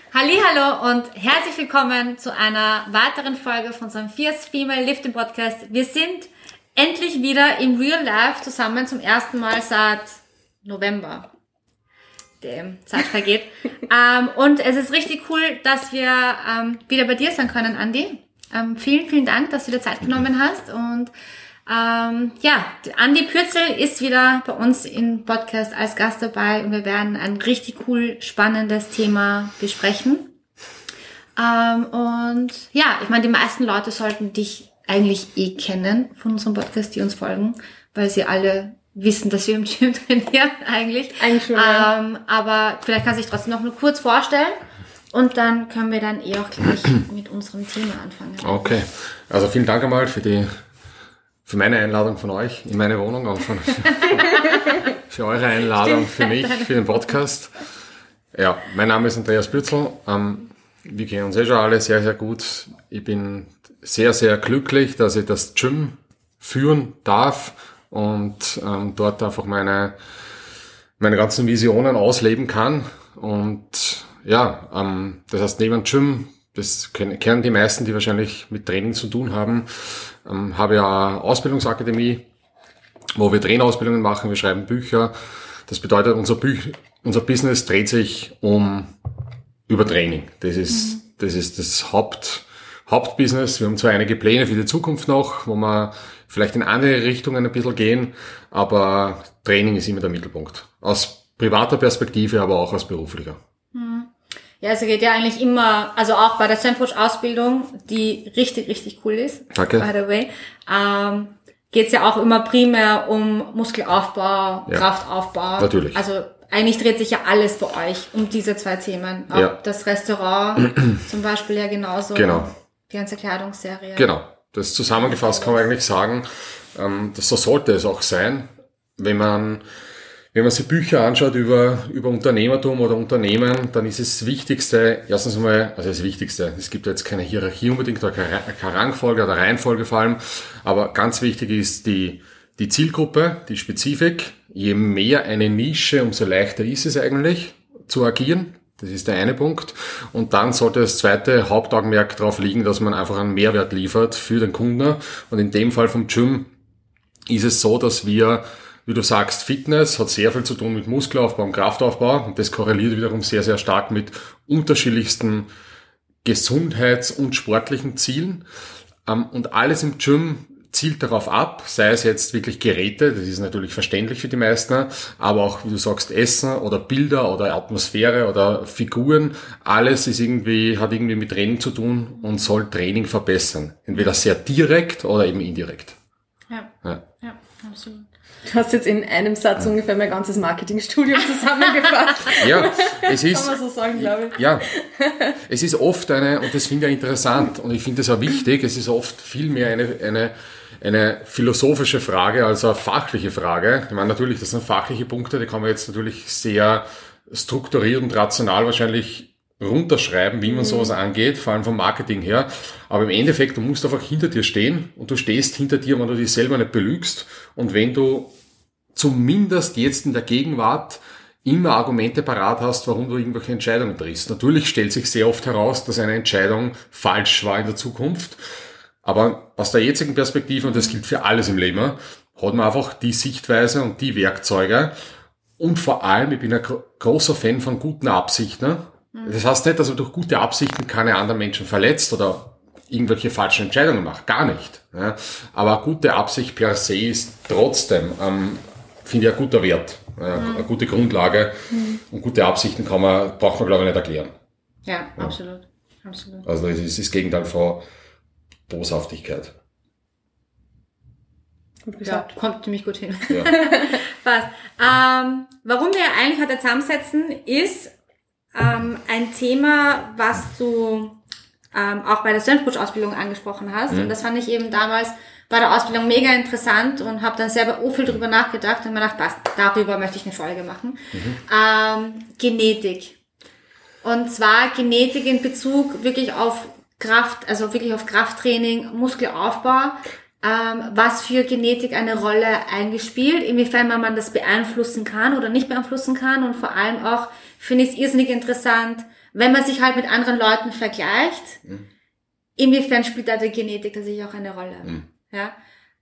Hallihallo und herzlich willkommen zu einer weiteren Folge von unserem Fierce Female Lifting Podcast. Wir sind endlich wieder im Real Life zusammen zum ersten Mal seit November. Die Zeit vergeht. Und es ist richtig cool, dass wir wieder bei dir sein können, Andi. Vielen, vielen Dank, dass du dir Zeit genommen hast. Und Andi Pürzel ist wieder bei uns im Podcast als Gast dabei und wir werden ein richtig cool spannendes Thema besprechen. Ich meine, die meisten Leute sollten dich eigentlich kennen von unserem Podcast, die uns folgen, weil sie alle wissen, dass wir im Gym trainieren eigentlich. Eigentlich schon, ja. Aber vielleicht kannst du dich trotzdem noch nur kurz vorstellen und dann können wir dann auch gleich mit unserem Thema anfangen. Okay, also vielen Dank einmal für meine Einladung von euch in meine Wohnung und für eure Einladung für mich, für den Podcast. Ja, mein Name ist Andreas Pürzel. Wir kennen uns schon alle sehr, sehr gut. Ich bin sehr, sehr glücklich, dass ich das Gym führen darf und dort einfach meine ganzen Visionen ausleben kann. Und ja, das heißt, neben dem Gym, das kennen die meisten, die wahrscheinlich mit Training zu tun haben, habe ja eine Ausbildungsakademie, wo wir Trainerausbildungen machen, wir schreiben Bücher. Das bedeutet, unser Business dreht sich über Training. Das ist das Hauptbusiness. Wir haben zwar einige Pläne für die Zukunft noch, wo wir vielleicht in andere Richtungen ein bisschen gehen, aber Training ist immer der Mittelpunkt. Aus privater Perspektive, aber auch aus beruflicher. Ja, also geht ja eigentlich immer, also auch bei der Zen-Coach-Ausbildung, die richtig, richtig cool ist, Danke. By the way, geht's ja auch immer primär um Muskelaufbau, ja. Kraftaufbau. Natürlich. Also eigentlich dreht sich ja alles bei euch um diese zwei Themen. Auch ja. Das Restaurant zum Beispiel ja genauso. Genau. Die ganze Kleidungsserie. Genau. Das zusammengefasst kann man eigentlich sagen, so sollte es auch sein, wenn man sich Bücher anschaut über Unternehmertum oder Unternehmen, dann ist das Wichtigste, erstens einmal, also das Wichtigste, es gibt jetzt keine Hierarchie unbedingt oder keine Rangfolge oder Reihenfolge vor allem, aber ganz wichtig ist die Zielgruppe, die Spezifik. Je mehr eine Nische, umso leichter ist es eigentlich zu agieren. Das ist der eine Punkt. Und dann sollte das zweite Hauptaugenmerk darauf liegen, dass man einfach einen Mehrwert liefert für den Kunden. Und in dem Fall vom Gym ist es so, dass wir, wie du sagst, Fitness hat sehr viel zu tun mit Muskelaufbau und Kraftaufbau und das korreliert wiederum sehr, sehr stark mit unterschiedlichsten Gesundheits- und sportlichen Zielen. Und alles im Gym zielt darauf ab, sei es jetzt wirklich Geräte, das ist natürlich verständlich für die meisten, aber auch, wie du sagst, Essen oder Bilder oder Atmosphäre oder Figuren, alles hat irgendwie mit Training zu tun und soll Training verbessern. Entweder sehr direkt oder eben indirekt. Ja, absolut. Du hast jetzt in einem Satz ungefähr mein ganzes Marketingstudium zusammengefasst. Ja, es ist... Kann man so sagen, glaube ich. Ja, es ist oft und das finde ich interessant und ich finde es auch wichtig, es ist oft viel mehr eine philosophische Frage als eine fachliche Frage. Ich meine, natürlich, das sind fachliche Punkte, die kann man jetzt natürlich sehr strukturiert und rational wahrscheinlich runterschreiben, wie man sowas angeht, vor allem vom Marketing her. Aber im Endeffekt, du musst einfach hinter dir stehen und du stehst hinter dir, wenn du dich selber nicht belügst und wenn du zumindest jetzt in der Gegenwart immer Argumente parat hast, warum du irgendwelche Entscheidungen triffst. Natürlich stellt sich sehr oft heraus, dass eine Entscheidung falsch war in der Zukunft, aber aus der jetzigen Perspektive, und das gilt für alles im Leben, hat man einfach die Sichtweise und die Werkzeuge und vor allem, ich bin ein großer Fan von guten Absichten. Das heißt nicht, dass man durch gute Absichten keine anderen Menschen verletzt oder irgendwelche falschen Entscheidungen macht. Gar nicht. Ja. Aber eine gute Absicht per se ist trotzdem, finde ich, ein guter Wert. Ja, eine gute Grundlage. Und gute Absichten braucht man, glaube ich, nicht erklären. Ja, absolut. Absolut. Also es ist das Gegenteil von Boshaftigkeit. Gut gesagt. Ja, kommt ziemlich gut hin. Ja. Passt. Warum wir eigentlich heute zusammensetzen, ist ein Thema, was du auch bei der Zen-Coach-Ausbildung angesprochen hast. Und das fand ich eben damals bei der Ausbildung mega interessant und habe dann selber viel drüber nachgedacht und mir gedacht, passt, darüber möchte ich eine Folge machen. Genetik. Und zwar Genetik in Bezug wirklich auf Kraft, also wirklich auf Krafttraining, Muskelaufbau. Was für Genetik eine Rolle eingespielt, inwiefern man das beeinflussen kann oder nicht beeinflussen kann und vor allem auch finde ich es irrsinnig interessant, wenn man sich halt mit anderen Leuten vergleicht, inwiefern spielt da die Genetik tatsächlich auch eine Rolle? Ja.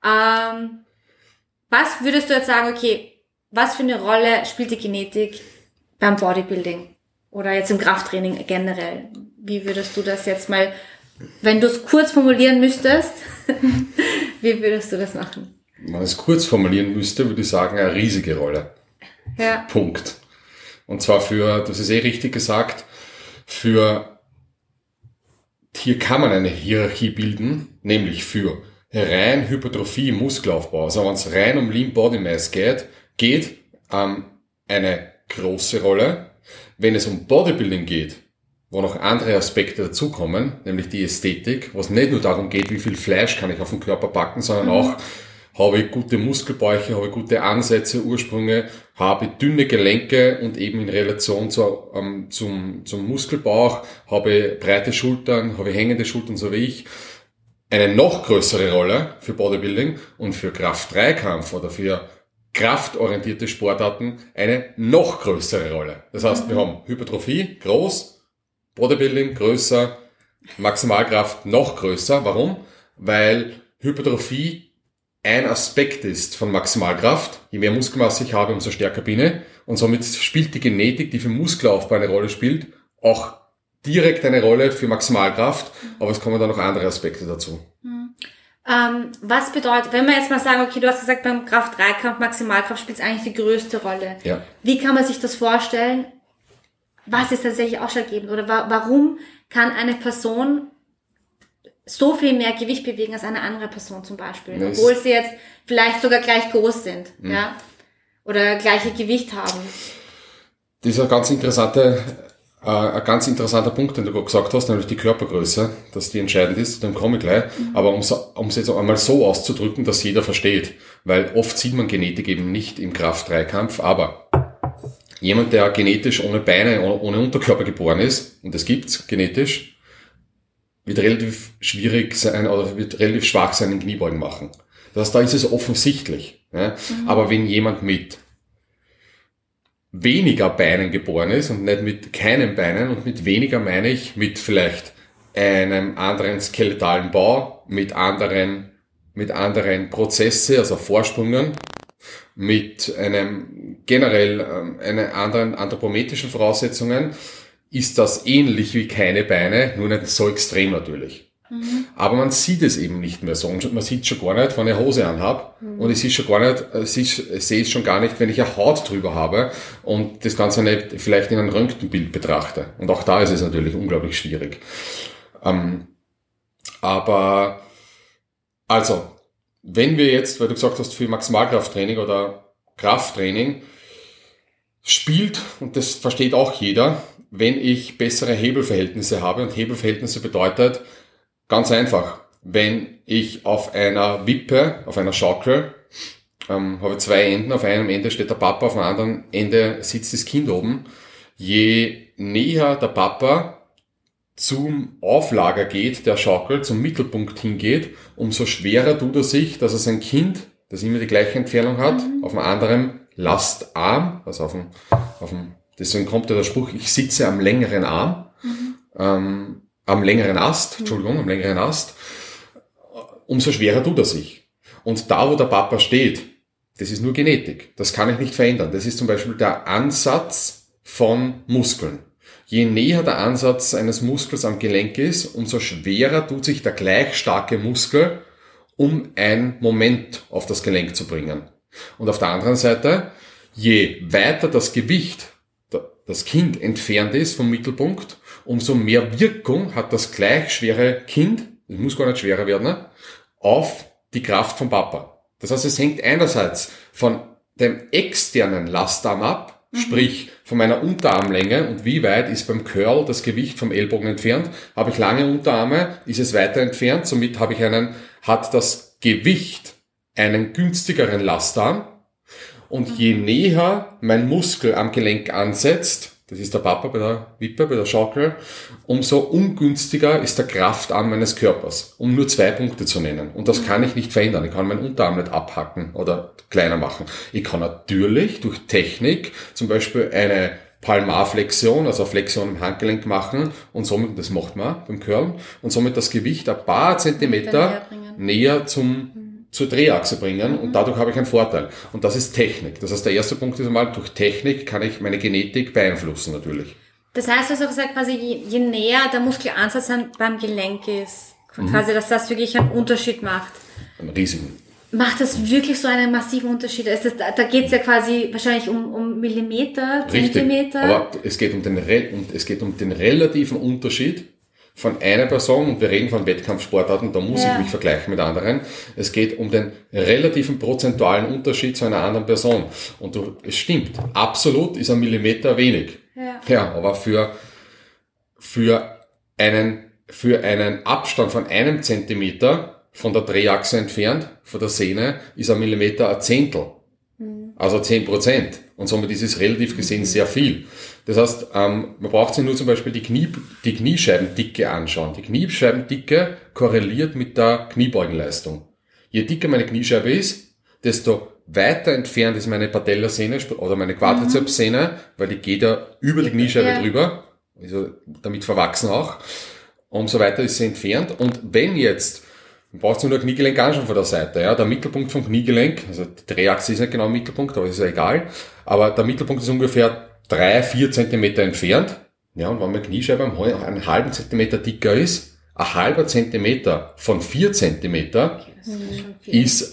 Was würdest du jetzt sagen, okay, was für eine Rolle spielt die Genetik beim Bodybuilding oder jetzt im Krafttraining generell? Wie würdest du das jetzt mal, wenn du es kurz formulieren müsstest, wie würdest du das machen? Wenn man es kurz formulieren müsste, würde ich sagen, eine riesige Rolle. Ja. Punkt. Und zwar für, das ist richtig gesagt, hier kann man eine Hierarchie bilden, nämlich für rein Hypertrophie, Muskelaufbau. Also wenn es rein um Lean Body Mass geht eine große Rolle. Wenn es um Bodybuilding geht, wo noch andere Aspekte dazukommen, nämlich die Ästhetik, wo es nicht nur darum geht, wie viel Fleisch kann ich auf den Körper packen, sondern auch, habe ich gute Muskelbäuche, habe ich gute Ansätze, Ursprünge, habe ich dünne Gelenke und eben in Relation zum Muskelbauch, habe ich breite Schultern, habe ich hängende Schultern, so wie ich. Eine noch größere Rolle für Bodybuilding und für Kraft-3-Kampf oder für kraftorientierte Sportarten eine noch größere Rolle. Das heißt, wir haben Hypertrophie, groß, Bodybuilding, größer, Maximalkraft noch größer. Warum? Weil Hypertrophie ein Aspekt ist von Maximalkraft. Je mehr Muskelmasse ich habe, umso stärker bin ich. Und somit spielt die Genetik, die für Muskelaufbau eine Rolle spielt, auch direkt eine Rolle für Maximalkraft. Aber es kommen dann noch andere Aspekte dazu. Was bedeutet, wenn wir jetzt mal sagen, okay, du hast gesagt, beim Kraft-3-Kampf, Maximalkraft spielt es eigentlich die größte Rolle. Ja. Wie kann man sich das vorstellen? Was ist tatsächlich ausschlaggebend? Oder warum kann eine Person so viel mehr Gewicht bewegen als eine andere Person zum Beispiel? Obwohl sie jetzt vielleicht sogar gleich groß sind, ja? Oder gleiche Gewicht haben. Das ist ein ganz interessanter Punkt, den du gerade gesagt hast, nämlich die Körpergröße, dass die entscheidend ist, dann komme ich gleich. Aber um es jetzt einmal so auszudrücken, dass jeder versteht, weil oft sieht man Genetik eben nicht im Kraft-3-Kampf, aber jemand, der genetisch ohne Beine, ohne Unterkörper geboren ist, und das gibt's genetisch, wird relativ schwierig sein oder wird relativ schwach sein in Kniebeugen machen. Das heißt, da ist es offensichtlich. Ja? Aber wenn jemand mit weniger Beinen geboren ist und nicht mit keinen Beinen, und mit weniger meine ich mit vielleicht einem anderen skeletalen Bau, mit anderen Prozesse, also Vorsprüngen, mit einem generell einen anderen anthropometrischen Voraussetzungen, ist das ähnlich wie keine Beine, nur nicht so extrem natürlich. Aber man sieht es eben nicht mehr so. Und man sieht schon gar nicht, wenn ich eine Hose anhabe. Und ich sehe es schon gar nicht, wenn ich eine Haut drüber habe und das Ganze nicht vielleicht in einem Röntgenbild betrachte. Und auch da ist es natürlich unglaublich schwierig. Aber, also, wenn wir jetzt, weil du gesagt hast, für Maximalkrafttraining oder Krafttraining spielt, und das versteht auch jeder, wenn ich bessere Hebelverhältnisse habe, und Hebelverhältnisse bedeutet ganz einfach, wenn ich auf einer Wippe, auf einer Schaukel, habe zwei Enden, auf einem Ende steht der Papa, auf dem anderen Ende sitzt das Kind oben. Je näher der Papa zum Auflager geht, der Schaukel, zum Mittelpunkt hingeht, umso schwerer tut er sich, dass er sein Kind, das immer die gleiche Entfernung hat, auf einem anderen Lastarm, also auf dem, deswegen kommt ja der Spruch, ich sitze am längeren Arm, am längeren Ast, umso schwerer tut er sich. Und da, wo der Papa steht, das ist nur Genetik. Das kann ich nicht verändern. Das ist zum Beispiel der Ansatz von Muskeln. Je näher der Ansatz eines Muskels am Gelenk ist, umso schwerer tut sich der gleich starke Muskel, um ein Moment auf das Gelenk zu bringen. Und auf der anderen Seite, je weiter das Gewicht, das Kind entfernt ist vom Mittelpunkt, umso mehr Wirkung hat das gleich schwere Kind, das muss gar nicht schwerer werden, auf die Kraft vom Papa. Das heißt, es hängt einerseits von dem externen Lastarm ab, sprich von meiner Unterarmlänge und wie weit ist beim Curl das Gewicht vom Ellbogen entfernt. Habe ich lange Unterarme, ist es weiter entfernt, somit hat das Gewicht einen günstigeren Lastarm. Und je näher mein Muskel am Gelenk ansetzt, das ist der Papa bei der Wippe, bei der Schaukel, umso ungünstiger ist der Kraftarm meines Körpers, um nur 2 Punkte zu nennen. Und das kann ich nicht verändern. Ich kann meinen Unterarm nicht abhacken oder kleiner machen. Ich kann natürlich durch Technik zum Beispiel eine Palmarflexion, also Flexion im Handgelenk machen und somit, das macht man beim Curlen, und somit das Gewicht ein paar Zentimeter näher zur Drehachse bringen und dadurch habe ich einen Vorteil. Und das ist Technik. Das heißt, der erste Punkt ist einmal, durch Technik kann ich meine Genetik beeinflussen natürlich. Das heißt, du hast gesagt, quasi je näher der Muskelansatz beim Gelenk ist, quasi, dass das wirklich einen Unterschied macht. Einen riesigen. Macht das wirklich so einen massiven Unterschied? Da geht es ja quasi wahrscheinlich um Millimeter, Zentimeter. Richtig, aber es geht um den relativen Unterschied von einer Person, und wir reden von Wettkampfsportarten, da muss ich mich vergleichen mit anderen. Es geht um den relativen prozentualen Unterschied zu einer anderen Person. Und es stimmt, absolut ist ein Millimeter wenig. Ja, aber für einen Abstand von 1 Zentimeter von der Drehachse entfernt, von der Sehne, ist ein Millimeter ein Zehntel. Also 10%. Und somit ist es relativ gesehen sehr viel. Das heißt, man braucht sich nur zum Beispiel die Kniescheibendicke anschauen. Die Kniescheibendicke korreliert mit der Kniebeugenleistung. Je dicker meine Kniescheibe ist, desto weiter entfernt ist meine Patellasehne oder meine Quadrizepssehne, weil die geht ja über die Kniescheibe drüber, also damit verwachsen auch. Umso weiter ist sie entfernt. Und wenn jetzt, man braucht nur ein Kniegelenk anschauen von der Seite, ja, der Mittelpunkt vom Kniegelenk, also die Drehachse ist nicht genau im Mittelpunkt, aber ist ja egal, aber der Mittelpunkt ist ungefähr 3-4 Zentimeter entfernt. Ja, und wenn meine Kniescheibe einen halben Zentimeter dicker ist, ein halber Zentimeter von 4 Zentimeter ist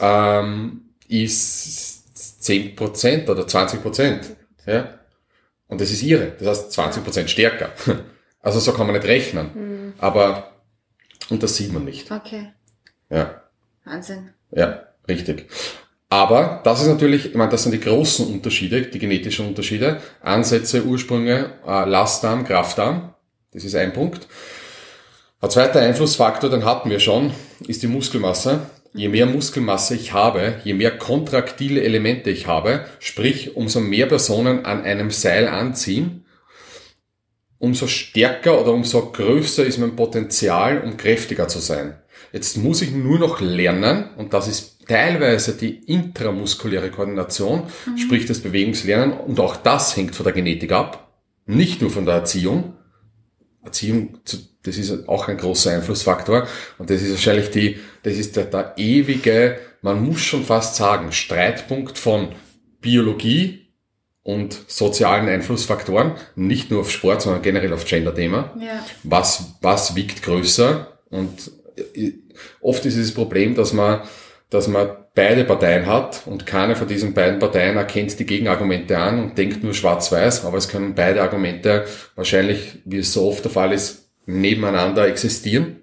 10% oder 20%. Ja? Und das ist irre. Das heißt 20% stärker. Also so kann man nicht rechnen. Aber, und das sieht man nicht. Okay. Ja. Wahnsinn. Ja, richtig. Aber das ist natürlich, ich meine, das sind die großen Unterschiede, die genetischen Unterschiede. Ansätze, Ursprünge, Lastarm, Kraftarm. Das ist ein Punkt. Ein zweiter Einflussfaktor, den hatten wir schon, ist die Muskelmasse. Je mehr Muskelmasse ich habe, je mehr kontraktile Elemente ich habe, sprich, umso mehr Personen an einem Seil anziehen, umso stärker oder umso größer ist mein Potenzial, um kräftiger zu sein. Jetzt muss ich nur noch lernen, und das ist teilweise die intramuskuläre Koordination, sprich das Bewegungslernen, und auch das hängt von der Genetik ab, nicht nur von der Erziehung. Erziehung, das ist auch ein großer Einflussfaktor, und das ist wahrscheinlich der ewige, man muss schon fast sagen, Streitpunkt von Biologie und sozialen Einflussfaktoren, nicht nur auf Sport, sondern generell auf Gender-Thema. Ja. Was wiegt größer? Und oft ist es das Problem, dass man beide Parteien hat und keine von diesen beiden Parteien erkennt die Gegenargumente an und denkt nur schwarz-weiß, aber es können beide Argumente wahrscheinlich, wie es so oft der Fall ist, nebeneinander existieren.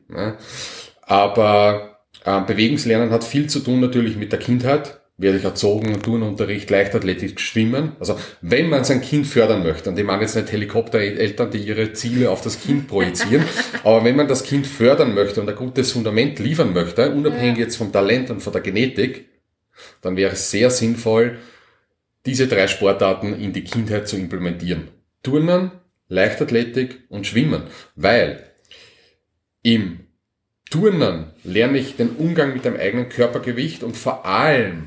Aber Bewegungslernen hat viel zu tun natürlich mit der Kindheit. Werde ich erzogen, Turnunterricht, Leichtathletik, Schwimmen. Also wenn man sein Kind fördern möchte, und ich meine jetzt nicht Helikoptereltern, die ihre Ziele auf das Kind projizieren, aber wenn man das Kind fördern möchte und ein gutes Fundament liefern möchte, unabhängig jetzt vom Talent und von der Genetik, dann wäre es sehr sinnvoll, diese 3 Sportarten in die Kindheit zu implementieren. Turnen, Leichtathletik und Schwimmen. Weil im Turnen lerne ich den Umgang mit dem eigenen Körpergewicht und vor allem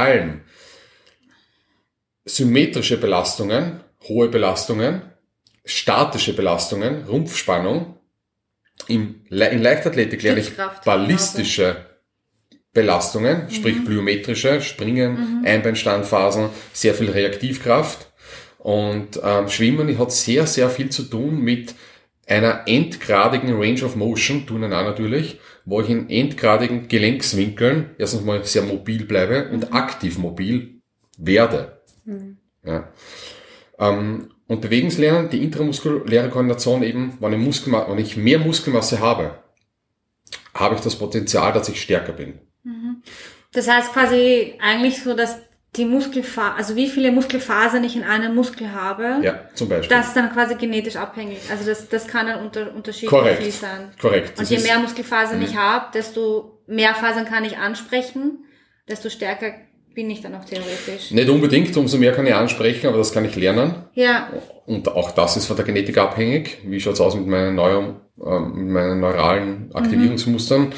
symmetrische Belastungen, hohe Belastungen, statische Belastungen, Rumpfspannung. In Leichtathletik lerne ich ballistische Belastungen, sprich plyometrische, Springen, Einbeinstandphasen, sehr viel Reaktivkraft. Und Schwimmen hat sehr, sehr viel zu tun mit einer endgradigen Range of Motion, Turnen auch natürlich, wo ich in endgradigen Gelenkswinkeln erstens mal sehr mobil bleibe und aktiv mobil werde. Ja. Und Bewegungslernen, die intramuskuläre Koordination eben, wenn ich mehr Muskelmasse habe, habe ich das Potenzial, dass ich stärker bin. Das heißt quasi eigentlich so, dass die also wie viele Muskelfasern ich in einem Muskel habe, ja, zum Beispiel. Das ist dann quasi genetisch abhängig. Also das kann ein Unterschied viel sein. Korrekt. Und je mehr Muskelfasern ich habe, desto mehr Fasern kann ich ansprechen, desto stärker bin ich dann auch theoretisch. Nicht unbedingt, umso mehr kann ich ansprechen, aber das kann ich lernen. Ja. Und auch das ist von der Genetik abhängig. Wie schaut's aus mit meinen neuralen Aktivierungsmustern?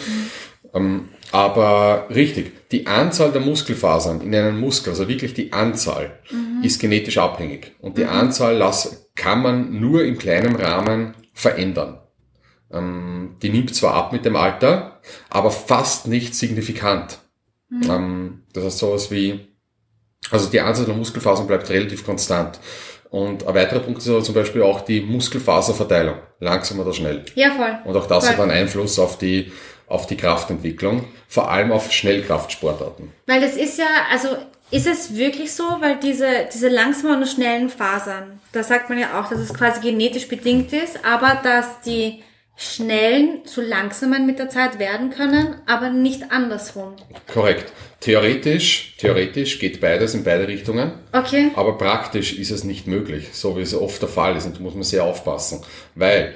Aber richtig, die Anzahl der Muskelfasern in einem Muskel, also wirklich die Anzahl, ist genetisch abhängig. Und die Anzahl kann man nur im kleinen Rahmen verändern. Die nimmt zwar ab mit dem Alter, aber fast nicht signifikant. Das heißt sowas wie, also die Anzahl der Muskelfasern bleibt relativ konstant. Und ein weiterer Punkt ist aber zum Beispiel auch die Muskelfaserverteilung, langsam oder schnell. Ja, voll. Und auch das voll. hat einen Einfluss auf die Kraftentwicklung, vor allem auf Schnellkraftsportarten. Weil das ist ja, also ist es wirklich so, weil diese langsamen und schnellen Fasern, da sagt man ja auch, dass es quasi genetisch bedingt ist, aber dass die schnellen zu langsamen mit der Zeit werden können, aber nicht andersrum. Korrekt. Theoretisch geht beides in beide Richtungen. Okay. Aber praktisch ist es nicht möglich, so wie es oft der Fall ist. Und da muss man sehr aufpassen. Weil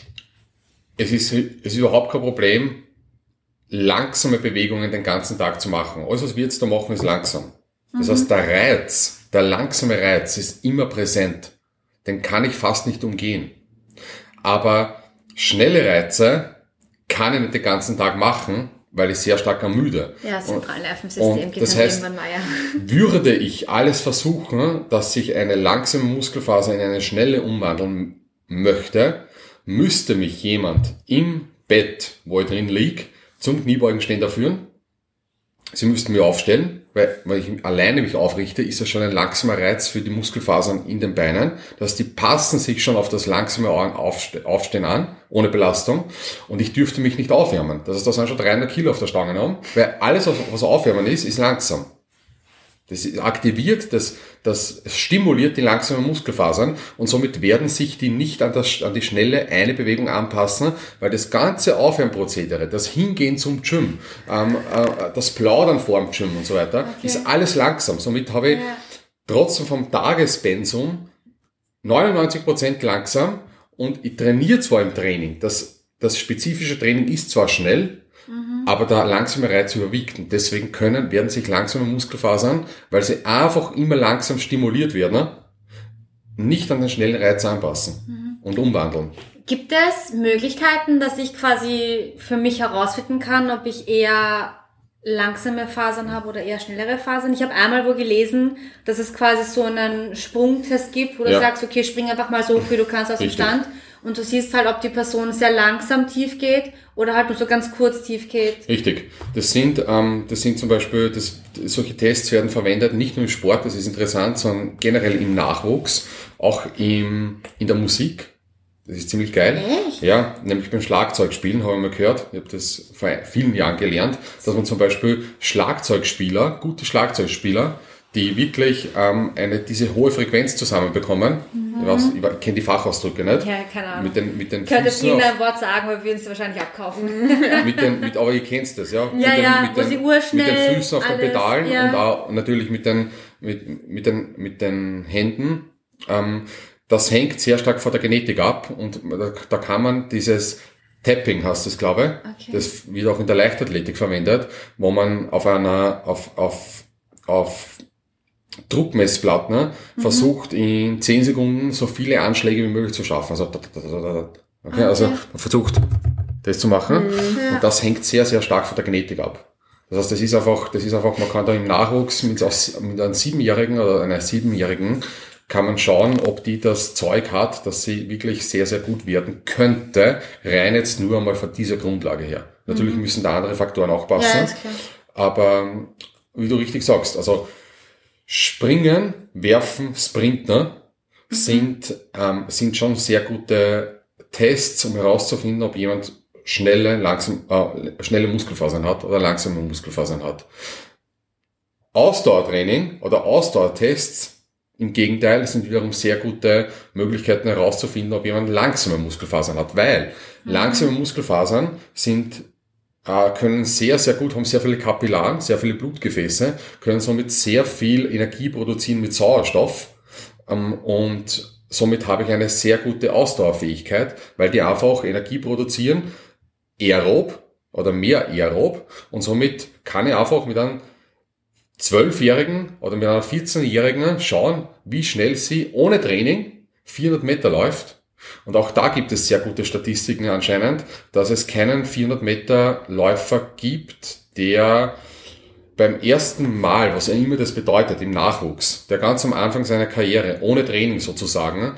es ist überhaupt kein Problem, langsame Bewegungen den ganzen Tag zu machen. Alles, was wir jetzt da machen, ist langsam. Das heißt, der langsame Reiz ist immer präsent. Den kann ich fast nicht umgehen. Aber schnelle Reize kann ich nicht den ganzen Tag machen, weil ich sehr stark ermüde. Ja, das Zentralnervensystem geht das dann heißt, irgendwann mal, ja. würde ich alles versuchen, dass sich eine langsame Muskelfaser in eine schnelle umwandeln möchte, müsste mich jemand im Bett, wo ich drin liege, zum Kniebeugenständer führen. Sie müssten mich aufstellen, weil wenn ich alleine mich aufrichte, ist das schon ein langsamer Reiz für die Muskelfasern in den Beinen. Das heißt, die passen sich schon auf das langsame Aufstehen an, ohne Belastung. Und ich dürfte mich nicht aufwärmen. Das heißt, da sind schon 300 Kilo auf der Stange haben, weil alles, was aufwärmen ist langsam. Das aktiviert, das stimuliert die langsamen Muskelfasern und somit werden sich die nicht an die schnelle eine Bewegung anpassen, weil das ganze Aufwärmprozedere, das Hingehen zum Gym, das Plaudern vor dem Gym und so weiter, ist alles langsam. Somit habe ich trotzdem vom Tagespensum 99% langsam und ich trainiere zwar im Training, das spezifische Training ist zwar schnell, aber der langsame Reiz überwiegt und deswegen werden sich langsame Muskelfasern, weil sie einfach immer langsam stimuliert werden, nicht an den schnellen Reiz anpassen und umwandeln. Gibt es Möglichkeiten, dass ich quasi für mich herausfinden kann, ob ich eher langsame Fasern habe oder eher schnellere Fasern? Ich habe einmal wo gelesen, dass es quasi so einen Sprungtest gibt, wo du sagst, okay, spring einfach mal so hoch, wie du kannst aus dem Stand. Und du siehst halt, ob die Person sehr langsam tief geht oder halt nur so ganz kurz tief geht. Richtig. Das sind zum Beispiel, solche Tests werden verwendet, nicht nur im Sport, das ist interessant, sondern generell im Nachwuchs, auch in der Musik. Das ist ziemlich geil. Echt? Ja, nämlich beim Schlagzeugspielen, habe ich mal gehört. Ich habe das vor vielen Jahren gelernt, dass man zum Beispiel gute Schlagzeugspieler, die wirklich diese hohe Frequenz zusammenbekommen. Ich kenne die Fachausdrücke nicht. Ja, keine Ahnung. Mit den Könnte Füßen Ihnen ein Wort sagen, aber wir würden es wahrscheinlich abkaufen. aber ihr kennt das, ja. Wo sie urschnell mit den Füßen auf den Pedalen ja. und auch natürlich mit den Händen. Das hängt sehr stark von der Genetik ab und da kann man dieses Tapping, heißt das, glaube ich. Okay. Das wird auch in der Leichtathletik verwendet, wo man auf Druckmessplatten versucht in 10 Sekunden so viele Anschläge wie möglich zu schaffen. Also man versucht das zu machen und das hängt sehr, sehr stark von der Genetik ab. Das heißt, das ist einfach, man kann da im Nachwuchs mit einem 7-Jährigen oder einer 7-Jährigen kann man schauen, ob die das Zeug hat, dass sie wirklich sehr, sehr gut werden könnte, rein jetzt nur einmal von dieser Grundlage her. Natürlich müssen da andere Faktoren auch passen, ist klar. Aber wie du richtig sagst, also Springen, Werfen, Sprinten sind schon sehr gute Tests, um herauszufinden, ob jemand schnelle Muskelfasern hat oder langsame Muskelfasern hat. Ausdauertraining oder Ausdauertests im Gegenteil sind wiederum sehr gute Möglichkeiten herauszufinden, ob jemand langsame Muskelfasern hat, weil langsame Muskelfasern können sehr, sehr gut, haben sehr viele Kapillaren, sehr viele Blutgefäße, können somit sehr viel Energie produzieren mit Sauerstoff und somit habe ich eine sehr gute Ausdauerfähigkeit, weil die einfach Energie produzieren, aerob oder mehr aerob und somit kann ich einfach mit einem 12-Jährigen oder mit einer 14-Jährigen schauen, wie schnell sie ohne Training 400 Meter läuft. Und auch da gibt es sehr gute Statistiken anscheinend, dass es keinen 400 Meter Läufer gibt, der beim ersten Mal, was ja immer das bedeutet im Nachwuchs, der ganz am Anfang seiner Karriere, ohne Training sozusagen,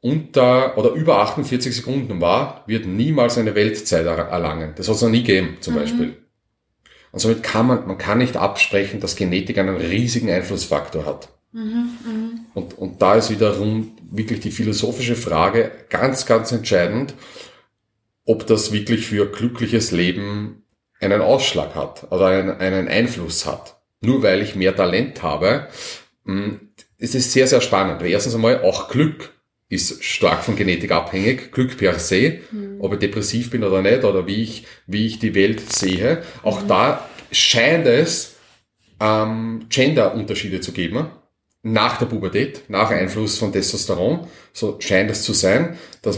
unter oder über 48 Sekunden war, wird niemals eine Weltzeit erlangen. Das hat es noch nie gegeben, zum Beispiel. Und somit kann man kann nicht absprechen, dass Genetik einen riesigen Einflussfaktor hat. Und da ist wiederum wirklich die philosophische Frage ganz, ganz entscheidend, ob das wirklich für glückliches Leben einen Ausschlag hat oder einen Einfluss hat. Nur weil ich mehr Talent habe, es ist sehr, sehr spannend. Weil erstens einmal auch Glück ist stark von Genetik abhängig. Glück per se, ob ich depressiv bin oder nicht, oder wie ich die Welt sehe. Auch da scheint es Gender-Unterschiede zu geben. Nach der Pubertät, nach Einfluss von Testosteron, so scheint es zu sein, dass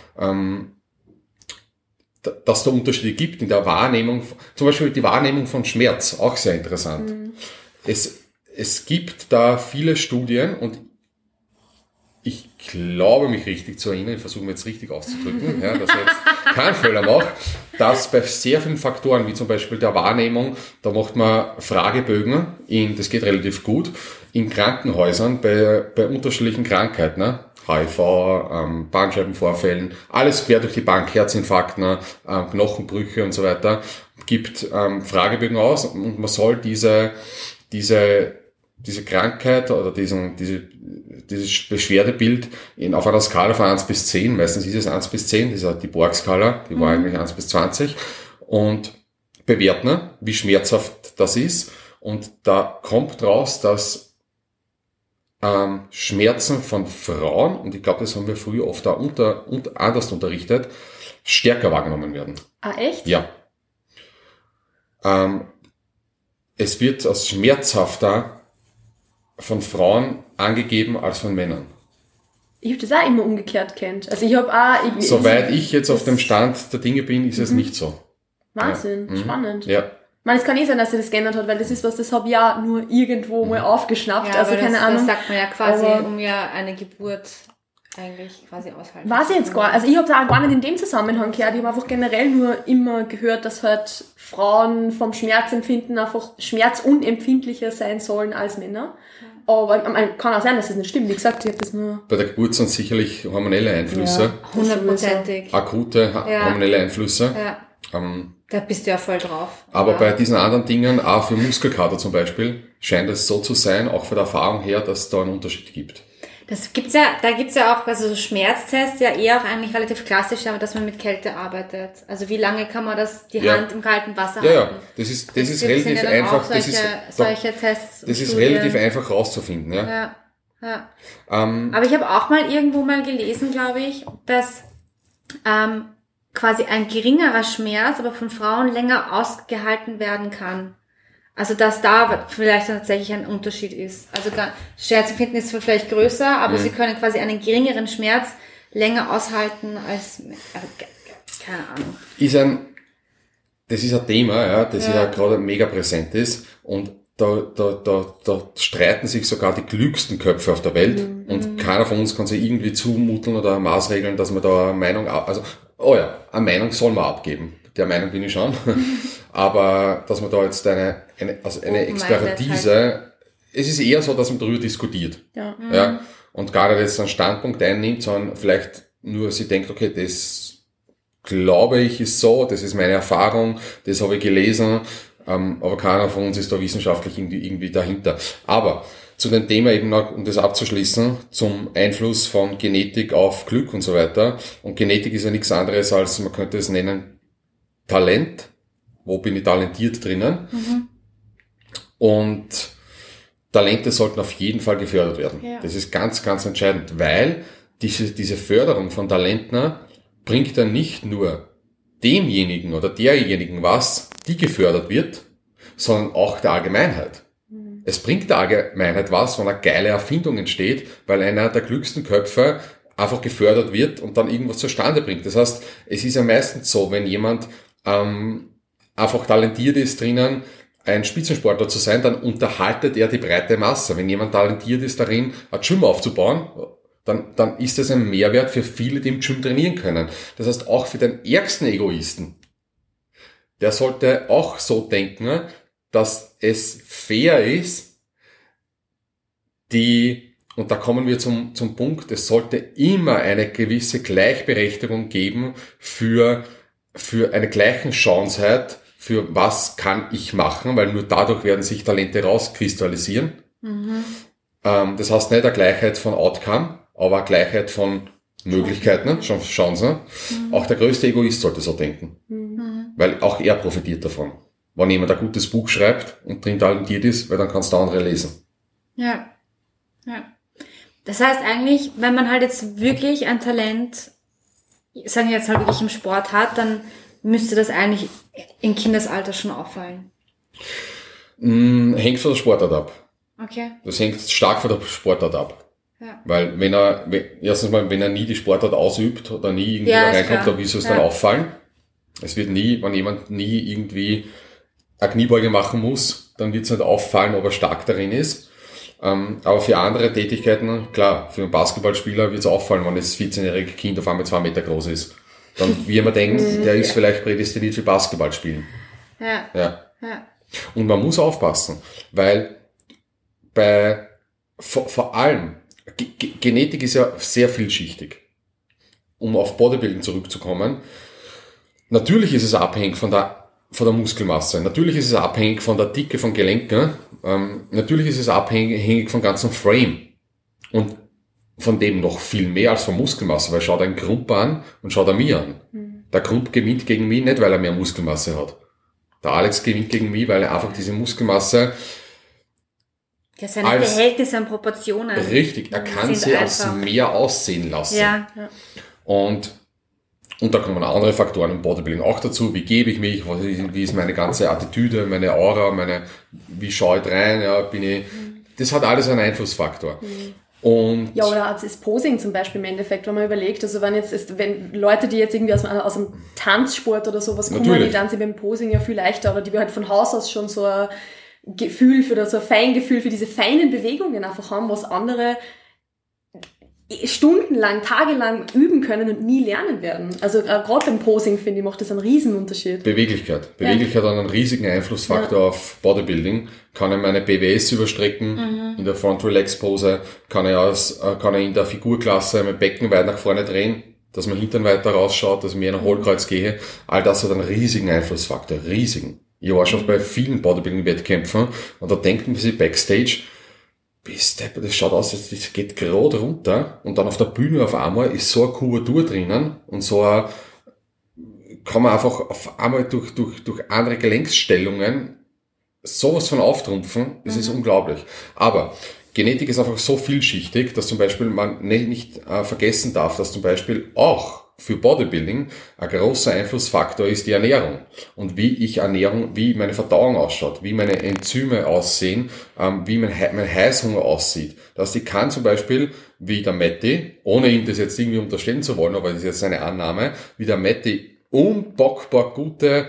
dass da Unterschiede gibt in der Wahrnehmung, zum Beispiel die Wahrnehmung von Schmerz, auch sehr interessant. Es gibt da viele Studien und ich glaube, mich richtig zu erinnern, ich versuche mir jetzt richtig auszudrücken, ja, dass ich jetzt keinen Fehler mache, dass bei sehr vielen Faktoren, wie zum Beispiel der Wahrnehmung, da macht man Fragebögen, das geht relativ gut, in Krankenhäusern bei unterschiedlichen Krankheiten, ne? HIV, Bandscheibenvorfällen, alles quer durch die Bank, Herzinfarkten, Knochenbrüche und so weiter, gibt Fragebögen aus und man soll diese Krankheit oder dieses Beschwerdebild auf einer Skala von 1 bis 10, meistens ist es 1 bis 10, das ist die Borg-Skala, die war eigentlich 1 bis 20, und bewerten, wie schmerzhaft das ist. Und da kommt raus, dass Schmerzen von Frauen, und ich glaube, das haben wir früher oft auch anders unterrichtet, stärker wahrgenommen werden. Ah, echt? Ja. Es wird als schmerzhafter von Frauen angegeben als von Männern. Ich habe das auch immer umgekehrt kennt. Also ich habe auch... Soweit ich jetzt auf dem Stand der Dinge bin, ist es nicht so. Wahnsinn, Ja. spannend. Ja. Ich meine, es kann eh sein, dass sich das geändert hat, weil das ist was, das habe ich ja nur irgendwo mal aufgeschnappt. Ja, also aber keine das Ahnung. sagt man ja quasi, Aber- um ja eine Geburt eigentlich quasi aushalten. Weiß ich jetzt gar nicht. Also ich habe da auch gar nicht in dem Zusammenhang gehört. Ich habe einfach generell nur immer gehört, dass halt Frauen vom Schmerzempfinden einfach schmerzunempfindlicher sein sollen als Männer. Aber man kann auch sein, dass das nicht stimmt. Wie gesagt, ich habe das nur... Bei der Geburt sind sicherlich hormonelle Einflüsse, Ja. 100%ig. akute Ja. hormonelle Einflüsse. Ja, da bist du ja voll drauf. Aber ja. bei diesen anderen Dingen, auch für Muskelkater zum Beispiel, scheint es so zu sein, auch von der Erfahrung her, dass es da einen Unterschied gibt. Da gibt's ja auch, also so Schmerztests ja eher auch eigentlich relativ klassisch, aber dass man mit Kälte arbeitet. Also wie lange kann man die Hand im kalten Wasser Ja, halten? das ist Sind relativ ja dann einfach. auch solche Tests. Das ist Studien. relativ einfach rauszufinden, ja. Ja. Aber ich habe auch mal irgendwo gelesen, glaube ich, dass quasi ein geringerer Schmerz, aber von Frauen länger ausgehalten werden kann. Also dass da vielleicht tatsächlich ein Unterschied ist. Also Schmerzempfinden ist vielleicht größer, aber sie können quasi einen geringeren Schmerz länger aushalten als keine Ahnung. Das ist ein Thema, ja, das ja gerade mega präsent ist, und da streiten sich sogar die klügsten Köpfe auf der Welt, und keiner von uns kann sich irgendwie zumuten oder maßregeln, dass man da eine Meinung, eine Meinung soll man abgeben. Der Meinung bin ich schon. Aber dass man da jetzt eine Expertise, es ist eher so, dass man darüber diskutiert. Ja. Ja, und gar nicht jetzt einen Standpunkt einnimmt, sondern vielleicht nur sie denkt, okay, das glaube ich ist so, das ist meine Erfahrung, das habe ich gelesen, aber keiner von uns ist da wissenschaftlich irgendwie dahinter. Aber zu dem Thema eben noch, um das abzuschließen, zum Einfluss von Genetik auf Glück und so weiter. Und Genetik ist ja nichts anderes als, man könnte es nennen, Talent. Wo bin ich talentiert drinnen? Und Talente sollten auf jeden Fall gefördert werden. Ja. Das ist ganz, ganz entscheidend, weil diese Förderung von Talenten bringt dann nicht nur demjenigen oder derjenigen was, die gefördert wird, sondern auch der Allgemeinheit. Es bringt der Allgemeinheit was, wenn eine geile Erfindung entsteht, weil einer der klügsten Köpfe einfach gefördert wird und dann irgendwas zustande bringt. Das heißt, es ist ja meistens so, wenn jemand einfach talentiert ist drinnen, ein Spitzensportler zu sein, dann unterhaltet er die breite Masse. Wenn jemand talentiert ist darin, ein Gym aufzubauen, dann ist das ein Mehrwert für viele, die im Gym trainieren können. Das heißt, auch für den ärgsten Egoisten, der sollte auch so denken, dass es fair ist, die und da kommen wir zum Punkt, es sollte immer eine gewisse Gleichberechtigung geben für eine Gleichenchancet, für was kann ich machen, weil nur dadurch werden sich Talente rauskristallisieren. Das heißt nicht eine Gleichheit von Outcome, aber eine Gleichheit von Möglichkeiten, Chancen. Auch der größte Egoist sollte so denken. Weil auch er profitiert davon. Wenn jemand ein gutes Buch schreibt und drin talentiert ist, weil dann kannst du andere lesen. Ja. Das heißt eigentlich, wenn man halt jetzt wirklich ein Talent, sagen wir jetzt halt wirklich im Sport hat, dann müsste das eigentlich im Kindesalter schon auffallen. Hängt von der Sportart ab. Okay. Das hängt stark von der Sportart ab. Ja. Weil wenn er nie die Sportart ausübt oder nie irgendwie Ja, da ist reinkommt, klar. dann wird es dann auffallen. Es wird wenn jemand nie irgendwie eine Kniebeuge machen muss, dann wird es nicht auffallen, ob er stark darin ist. Aber für andere Tätigkeiten, klar, für einen Basketballspieler wird es auffallen, wenn das 14-jährige Kind auf einmal 2 Meter groß ist. Dann, wie man denkt, der ist vielleicht prädestiniert für Basketball spielen. Ja. Und man muss aufpassen, weil vor allem, Genetik ist ja sehr vielschichtig. Um auf Bodybuilding zurückzukommen. Natürlich ist es abhängig von der Muskelmasse. Natürlich ist es abhängig von der Dicke von Gelenken. Natürlich ist es abhängig vom ganzen Frame. Und von dem noch viel mehr als von Muskelmasse, weil schau dir einen Grump an und schau dir mich an. Der Grump gewinnt gegen mich nicht, weil er mehr Muskelmasse hat. Der Alex gewinnt gegen mich, weil er einfach diese Muskelmasse Ja, seine Verhältnisse an Proportionen. Richtig, er kann sie als mehr aussehen lassen. Ja. Und da kommen andere Faktoren im Bodybuilding auch dazu. Wie gebe ich mich? Wie ist meine ganze Attitüde, meine Aura, wie schaue ich rein? Ja, das hat alles einen Einflussfaktor. Und ja, oder das Posing zum Beispiel im Endeffekt, wenn man überlegt, also wenn Leute, die jetzt irgendwie aus dem Tanzsport oder sowas kommen, die dann sich beim Posing ja viel leichter, oder die halt von Haus aus schon so ein Gefühl so ein Feingefühl für diese feinen Bewegungen einfach haben, was andere stundenlang, tagelang üben können und nie lernen werden. Also gerade beim Posing, finde ich, macht das einen Riesen-Unterschied. Beweglichkeit. Beweglichkeit hat einen riesigen Einflussfaktor auf Bodybuilding. Kann er meine BWS überstrecken, in der Front-Relax-Pose, kann er in der Figurklasse mein Becken weit nach vorne drehen, dass mein Hintern weiter rausschaut, dass ich mehr in ein Hohlkreuz gehe. All das hat einen riesigen Einflussfaktor, riesigen. Ich war schon bei vielen Bodybuilding-Wettkämpfen und da denkt man sich backstage, das schaut aus, das geht gerade runter und dann auf der Bühne auf einmal ist so eine Kubatur drinnen und kann man einfach auf einmal durch andere Gelenksstellungen sowas von auftrumpfen, das ist unglaublich. Aber Genetik ist einfach so vielschichtig, dass zum Beispiel man nicht vergessen darf, dass zum Beispiel auch für Bodybuilding ein großer Einflussfaktor ist die Ernährung. Und wie meine Verdauung ausschaut, wie meine Enzyme aussehen, wie mein Heißhunger aussieht. Dass ich kann zum Beispiel, wie der Matti, ohne ihm das jetzt irgendwie unterstellen zu wollen, aber das ist jetzt eine Annahme, wie der Matti unbockbar gute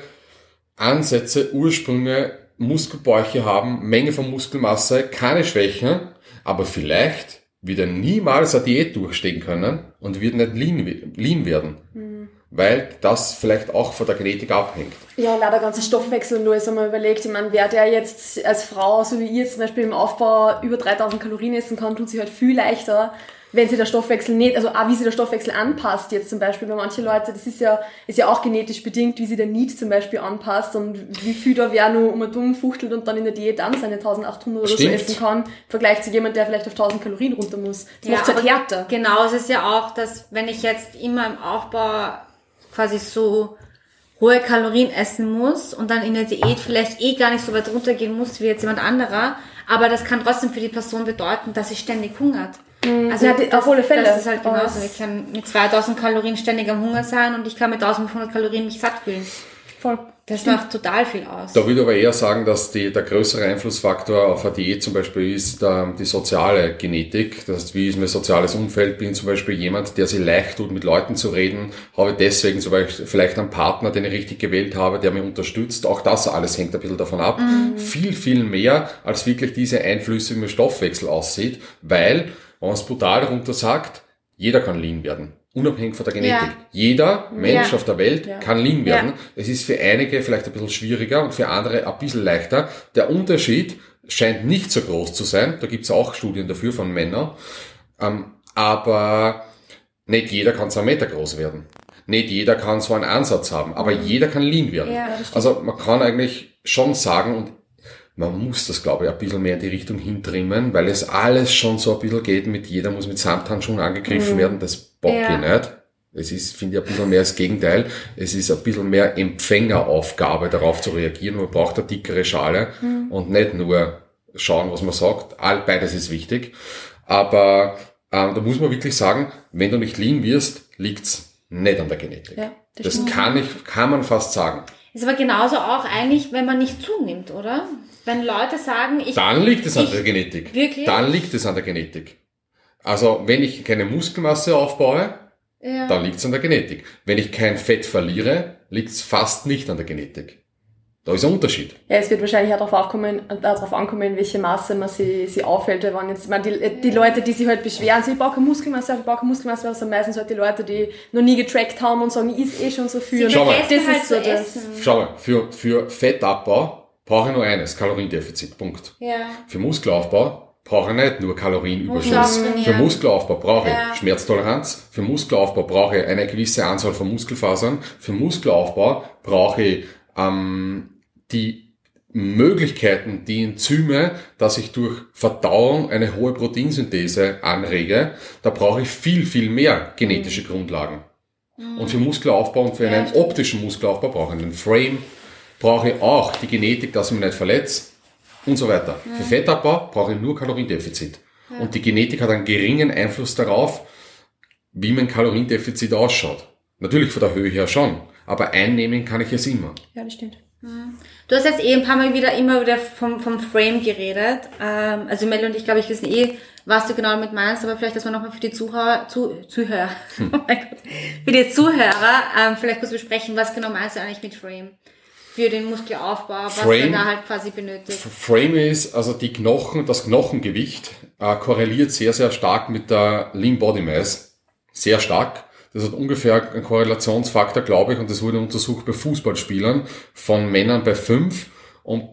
Ansätze, Ursprünge, Muskelbäuche haben, Menge von Muskelmasse, keine Schwächen, aber vielleicht wird er niemals eine Diät durchstehen können und wird nicht lean werden. Weil das vielleicht auch von der Genetik abhängt. Ja, leider der ganze Stoffwechsel nur ist einmal überlegt. Ich meine, wer der jetzt als Frau, so wie ihr jetzt zum Beispiel im Aufbau über 3000 Kalorien essen kann, tut sich halt viel leichter, wenn sich der Stoffwechsel nicht, also auch wie sich der Stoffwechsel anpasst jetzt zum Beispiel bei manchen Leute, das ist ja auch genetisch bedingt, wie sich der Need zum Beispiel anpasst und wie viel da wer nur um und um fuchtelt und dann in der Diät dann seine 1800 oder so essen kann, im Vergleich zu jemand, der vielleicht auf 1000 Kalorien runter muss. Das macht es halt härter. Genau, es ist ja auch, dass wenn ich jetzt immer im Aufbau quasi so hohe Kalorien essen muss und dann in der Diät vielleicht gar nicht so weit runtergehen muss wie jetzt jemand anderer, aber das kann trotzdem für die Person bedeuten, dass sie ständig hungert. Also ja, auf alle Fälle. Das ist halt genauso. Ich kann mit 2000 Kalorien ständig am Hunger sein und ich kann mit 1500 Kalorien mich satt fühlen. Voll. Das macht total viel aus. Da würde ich aber eher sagen, dass der größere Einflussfaktor auf eine Diät zum Beispiel ist die soziale Genetik. Das heißt, wie ist mein soziales Umfeld? Bin zum Beispiel jemand, der sich leicht tut, mit Leuten zu reden, habe deswegen zum Beispiel vielleicht einen Partner, den ich richtig gewählt habe, der mich unterstützt. Auch das alles hängt ein bisschen davon ab. Viel, viel mehr als wirklich diese Einflüsse, wie mein Stoffwechsel aussieht, weil, wenn man es brutal runter sagt, jeder kann lean werden. Unabhängig von der Genetik. Ja. Jeder Mensch auf der Welt kann lean werden. Ja. Es ist für einige vielleicht ein bisschen schwieriger und für andere ein bisschen leichter. Der Unterschied scheint nicht so groß zu sein. Da gibt's auch Studien dafür von Männern. Aber nicht jeder kann 2 Meter groß werden. Nicht jeder kann so einen Ansatz haben. Aber jeder kann lean werden. Ja, also man kann eigentlich schon sagen, und man muss das, glaube ich, ein bisschen mehr in die Richtung hintrimmen, weil es alles schon so ein bisschen geht mit, jeder muss mit Samthandschuhen angegriffen werden. Das bock ich nicht. Es ist, finde ich, ein bisschen mehr das Gegenteil. Es ist ein bisschen mehr Empfängeraufgabe, darauf zu reagieren. Man braucht eine dickere Schale und nicht nur schauen, was man sagt. Beides ist wichtig. Aber da muss man wirklich sagen, wenn du nicht lean wirst, liegt's nicht an der Genetik. Ja, das kann man fast sagen. Ist aber genauso auch eigentlich, wenn man nicht zunimmt, oder? Wenn Leute sagen, dann liegt es an der Genetik. Wirklich? Dann liegt es an der Genetik. Also, wenn ich keine Muskelmasse aufbaue, dann liegt es an der Genetik. Wenn ich kein Fett verliere, liegt es fast nicht an der Genetik. Da ist ein Unterschied. Ja, es wird wahrscheinlich auch darauf ankommen, welche Masse man sie auffällt. Weil jetzt, die Leute, die sich halt beschweren, ich brauche keine Muskelmasse, das sind meistens halt die Leute, die noch nie getrackt haben und sagen, ich isse schon so viel. Schau mal, Schau mal, für Fettabbau brauche ich nur eines, Kaloriendefizit, Punkt. Ja. Für Muskelaufbau brauche ich nicht nur Kalorienüberschuss. Für Muskelaufbau brauche ich Schmerztoleranz. Für Muskelaufbau brauche ich eine gewisse Anzahl von Muskelfasern. Für Muskelaufbau brauche ich die Möglichkeiten, die Enzyme, dass ich durch Verdauung eine hohe Proteinsynthese anrege. Da brauche ich viel, viel mehr genetische Grundlagen. Und für Muskelaufbau und für einen optischen Muskelaufbau brauche ich einen Frame, brauche ich auch die Genetik, dass ich mich nicht verletze. Und so weiter. Für Fettabbau brauche ich nur Kaloriendefizit. Und die Genetik hat einen geringen Einfluss darauf, wie mein Kaloriendefizit ausschaut. Natürlich von der Höhe her schon, aber einnehmen kann ich es immer. Ja, das stimmt. Du hast jetzt ein paar Mal immer wieder vom Frame geredet. Also Mel und ich, glaube ich, wissen was du genau damit meinst, aber vielleicht, dass wir nochmal für die Zuhörer, oh mein Gott, für die Zuhörer vielleicht kurz besprechen, was genau meinst du eigentlich mit Frame? Für den Muskelaufbau, was man da halt quasi benötigt. Frame ist, also das Knochengewicht korreliert sehr, sehr stark mit der Lean Body Mass. Sehr stark. Das hat ungefähr einen Korrelationsfaktor, glaube ich, und das wurde untersucht bei Fußballspielern von Männern bei 5 und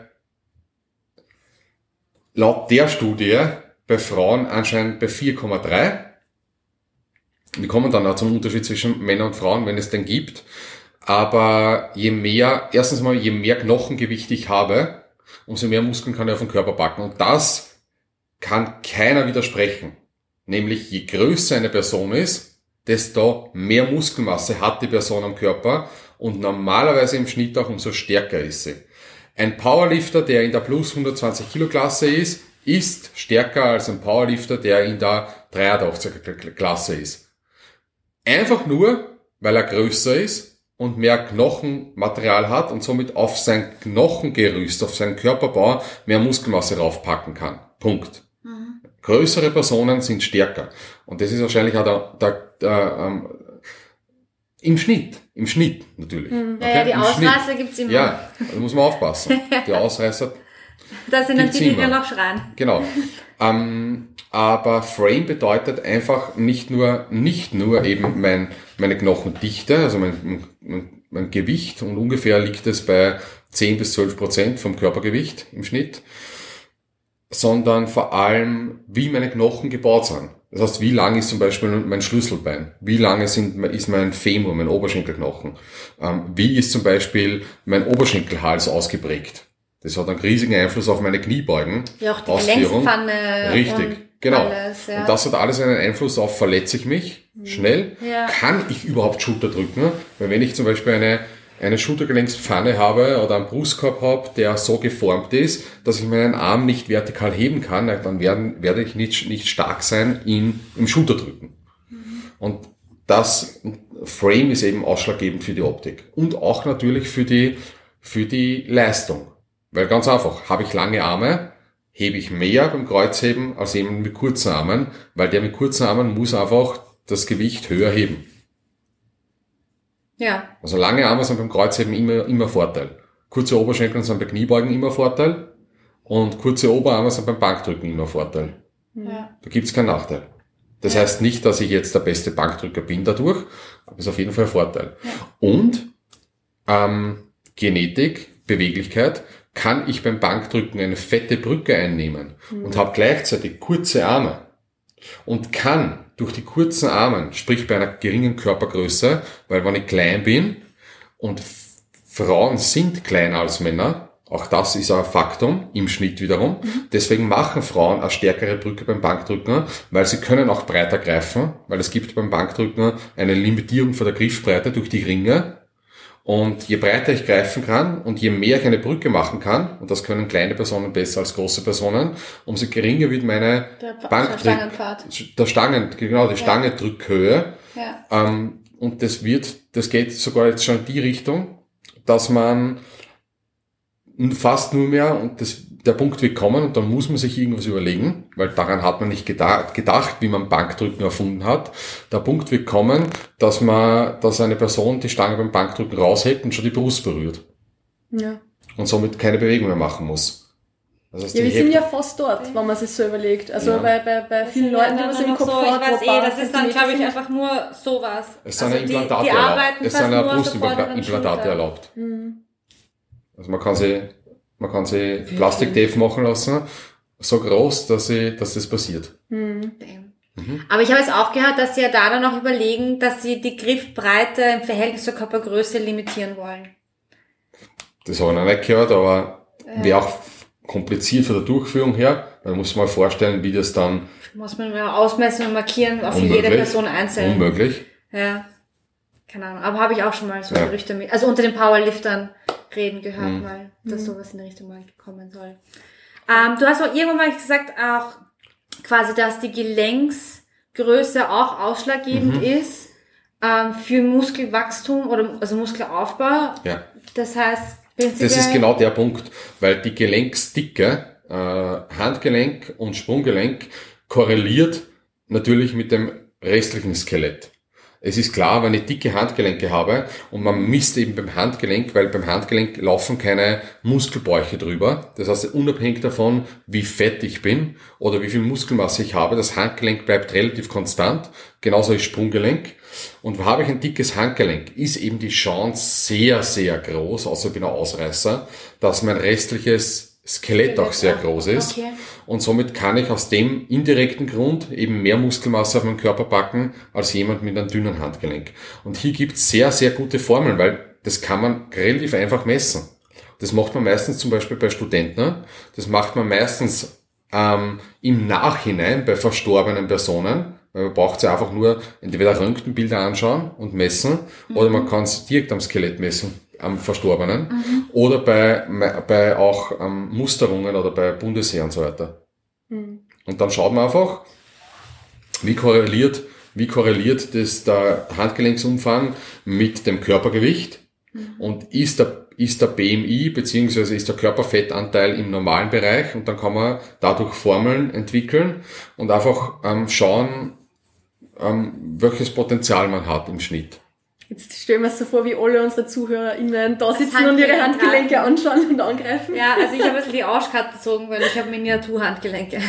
laut der Studie bei Frauen anscheinend bei 4,3. Wir kommen dann auch zum Unterschied zwischen Männern und Frauen, wenn es den gibt. Aber je mehr Knochengewicht ich habe, umso mehr Muskeln kann ich auf den Körper packen. Und das kann keiner widersprechen. Nämlich je größer eine Person ist, desto mehr Muskelmasse hat die Person am Körper und normalerweise im Schnitt auch umso stärker ist sie. Ein Powerlifter, der in der plus 120 Kilo Klasse ist stärker als ein Powerlifter, der in der 83er Klasse ist. Einfach nur, weil er größer ist und mehr Knochenmaterial hat und somit auf sein Knochengerüst, auf seinen Körperbau mehr Muskelmasse raufpacken kann. Punkt. Größere Personen sind stärker. Und das ist wahrscheinlich auch im Schnitt natürlich. Okay? Ja, die Ausreißer gibt's immer. Ja, da muss man aufpassen. Die Ausreißer. Das sind natürlich die noch schreien. Genau. Aber Frame bedeutet einfach nicht nur eben meine Knochendichte, also mein Gewicht, und ungefähr liegt es bei 10-12% vom Körpergewicht im Schnitt, sondern vor allem, wie meine Knochen gebaut sind. Das heißt, wie lang ist zum Beispiel mein Schlüsselbein? Wie lange ist mein Femur, mein Oberschenkelknochen? Wie ist zum Beispiel mein Oberschenkelhals ausgeprägt? Das hat einen riesigen Einfluss auf meine Kniebeugen. Ja, auch die Gelenkspanne. Richtig, genau. Alles, ja. Und das hat alles einen Einfluss auf, verletze ich mich schnell? Ja. Kann ich überhaupt Schulter drücken? Weil wenn ich zum Beispiel eine Schultergelenkspfanne habe oder einen Brustkorb habe, der so geformt ist, dass ich meinen Arm nicht vertikal heben kann, dann werde ich nicht stark sein im Schulterdrücken. Und das Frame ist eben ausschlaggebend für die Optik. Und auch natürlich für die Leistung. Weil ganz einfach, habe ich lange Arme, hebe ich mehr beim Kreuzheben als jemand mit kurzen Armen, weil der mit kurzen Armen muss einfach das Gewicht höher heben. Ja. Also lange Arme sind beim Kreuzheben immer Vorteil. Kurze Oberschenkel sind bei Kniebeugen immer Vorteil und kurze Oberarme sind beim Bankdrücken immer Vorteil. Ja. Da gibt's keinen Nachteil. Das heißt nicht, dass ich jetzt der beste Bankdrücker bin dadurch, aber es ist auf jeden Fall ein Vorteil. Ja. Und Genetik, Beweglichkeit kann ich beim Bankdrücken eine fette Brücke einnehmen und habe gleichzeitig kurze Arme und kann durch die kurzen Arme, sprich bei einer geringen Körpergröße, weil wenn ich klein bin und Frauen sind kleiner als Männer, auch das ist ein Faktum im Schnitt wiederum. Deswegen machen Frauen eine stärkere Brücke beim Bankdrücken, weil sie können auch breiter greifen, weil es gibt beim Bankdrücken eine Limitierung von der Griffbreite durch die Ringe. Und je breiter ich greifen kann und je mehr ich eine Brücke machen kann, und das können kleine Personen besser als große Personen, umso geringer wird meine die Stangendrückhöhe. Ja. Und das geht sogar jetzt schon in die Richtung, dass man fast nur mehr, und der Punkt wird kommen, und dann muss man sich irgendwas überlegen, weil daran hat man nicht gedacht, wie man Bankdrücken erfunden hat. Der Punkt wird kommen, dass eine Person die Stange beim Bankdrücken raushält und schon die Brust berührt. Ja. Und somit keine Bewegung mehr machen muss. Das heißt, Ja, wir sind ja fast dort, wenn man sich so überlegt. Also bei vielen Leuten, die was im Kopf hat, ich weiß das ist dann, glaube ich, einfach nur sowas. Es sind also Implantate die erlaubt. arbeiten Es fast sind nur ja auf der vorderen Brustimplantate Schulter. erlaubt. Also man kann sie Plastiktape machen lassen, so groß, dass das passiert. Aber ich habe jetzt auch gehört, dass sie ja da dann auch überlegen, dass sie die Griffbreite im Verhältnis zur Körpergröße limitieren wollen. Das habe ich noch nicht gehört, aber wäre auch kompliziert von der Durchführung her. Man muss mal vorstellen, wie das dann... Muss man mal ausmessen und markieren, auch für jede Person einzeln. Unmöglich. Ja, keine Ahnung. Aber habe ich auch schon mal so Gerüchte mit, also unter den Powerliftern reden gehört, mal, dass sowas in der Richtung mal kommen soll. Du hast auch irgendwann mal gesagt, auch quasi, dass die Gelenksgröße auch ausschlaggebend ist für Muskelwachstum oder also Muskelaufbau. Ja. Das heißt, das ist genau der Punkt, weil die Gelenksdicke, Handgelenk und Sprunggelenk korreliert natürlich mit dem restlichen Skelett. Es ist klar, wenn ich dicke Handgelenke habe und man misst eben beim Handgelenk, weil beim Handgelenk laufen keine Muskelbäuche drüber. Das heißt, unabhängig davon, wie fett ich bin oder wie viel Muskelmasse ich habe, das Handgelenk bleibt relativ konstant. Genauso ist Sprunggelenk. Und habe ich ein dickes Handgelenk, ist eben die Chance sehr, sehr groß, außer ich bin ein Ausreißer, dass mein restliches Skelett auch sehr groß ist. Okay. Und somit kann ich aus dem indirekten Grund eben mehr Muskelmasse auf meinen Körper packen, als jemand mit einem dünnen Handgelenk. Und hier gibt es sehr, sehr gute Formeln, weil das kann man relativ einfach messen. Das macht man meistens zum Beispiel bei Studenten, das macht man meistens im Nachhinein bei verstorbenen Personen, weil man braucht ja einfach nur entweder Röntgenbilder anschauen und messen, oder man kann es direkt am Skelett messen, am Verstorbenen, oder bei auch Musterungen oder bei Bundesheer und so weiter. Und dann schaut man einfach, wie korreliert das der Handgelenksumfang mit dem Körpergewicht und ist der BMI bzw. ist der Körperfettanteil im normalen Bereich, und dann kann man dadurch Formeln entwickeln und einfach schauen, welches Potenzial man hat im Schnitt. Jetzt stellen wir es so vor, wie alle unsere ZuhörerInnen da sitzen und ihre Handgelenke anschauen und angreifen. Ja, also ich habe jetzt die Arschkarte gezogen, weil ich habe Miniaturhandgelenke.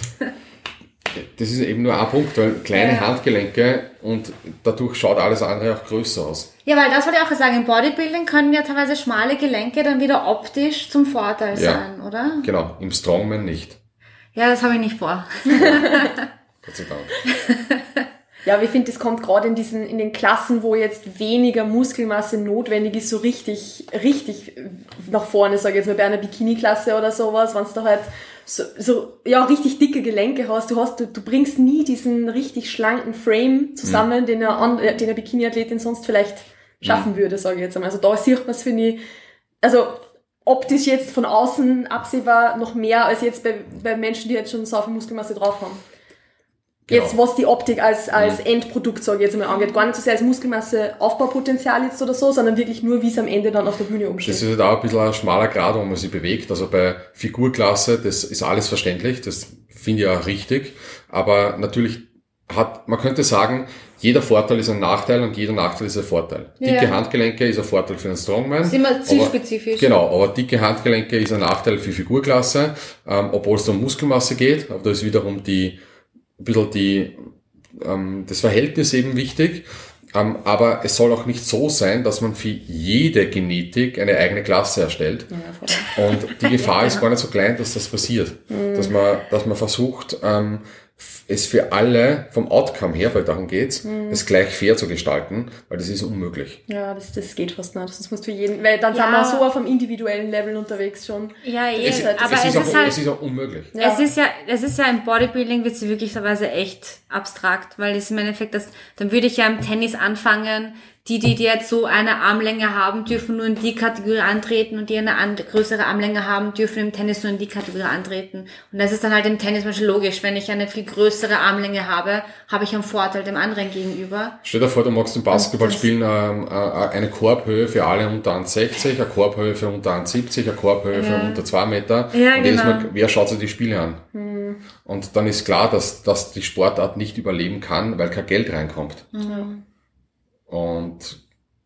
Das ist eben nur ein Punkt, weil kleine Handgelenke, und dadurch schaut alles andere auch größer aus. Ja, weil das wollte ich auch sagen, im Bodybuilding können ja teilweise schmale Gelenke dann wieder optisch zum Vorteil sein, oder? Genau, im Strongman nicht. Ja, das habe ich nicht vor. Gott sei Dank. Ja, aber ich finde, das kommt gerade in den Klassen, wo jetzt weniger Muskelmasse notwendig ist, so richtig nach vorne, sage ich jetzt mal bei einer Bikini-Klasse oder sowas, wenn du da halt so richtig dicke Gelenke hast. Du bringst nie diesen richtig schlanken Frame zusammen, den eine Bikini-Athletin sonst vielleicht schaffen würde, sage ich jetzt einmal. Also da sieht man es, finde ich, also optisch jetzt von außen absehbar noch mehr als jetzt bei Menschen, die jetzt schon so viel Muskelmasse drauf haben. Genau. Jetzt, was die Optik als Endprodukt, sage ich jetzt einmal, angeht. Gar nicht so sehr als Muskelmasse-Aufbaupotenzial jetzt oder so, sondern wirklich nur, wie es am Ende dann auf der Bühne umsteht. Das ist halt auch ein bisschen ein schmaler Grad, wo man sich bewegt. Also bei Figurklasse, das ist alles verständlich, das finde ich auch richtig. Aber natürlich man könnte sagen, jeder Vorteil ist ein Nachteil und jeder Nachteil ist ein Vorteil. Ja. Dicke Handgelenke ist ein Vorteil für einen Strongman. Das ist immer zielspezifisch. Genau, aber dicke Handgelenke ist ein Nachteil für Figurklasse, obwohl es um Muskelmasse geht. Aber da ist wiederum das Verhältnis eben wichtig. Aber es soll auch nicht so sein, dass man für jede Genetik eine eigene Klasse erstellt. Ja, voll. Und die Gefahr ist gar nicht so klein, dass das passiert. Dass man versucht, es für alle vom Outcome her, weil darum geht's, es gleich fair zu gestalten, weil das ist unmöglich. Ja, das geht fast nicht. Das musst du jeden, weil dann Ja. sind wir so auf einem individuellen Level unterwegs schon. Ja, Es, aber es ist auch unmöglich. Ja. es ist ja im Bodybuilding wird es wirklicherweise echt abstrakt, weil es im Endeffekt dann würde ich ja im Tennis anfangen, die jetzt so eine Armlänge haben, dürfen nur in die Kategorie antreten und die eine größere Armlänge haben, dürfen im Tennis nur in die Kategorie antreten. Und das ist dann halt im Tennis zum Beispiel logisch. Wenn ich eine viel größere Armlänge habe, habe ich einen Vorteil dem anderen gegenüber. Stell dir vor, du magst im Basketball spielen eine Korbhöhe für alle unter 1,60, eine Korbhöhe für unter 1,70, eine Korbhöhe für unter 2 Meter. Ja, und jedes genau. Mal, wer schaut sich die Spiele an? Und dann ist klar, dass die Sportart nicht überleben kann, weil kein Geld reinkommt. Und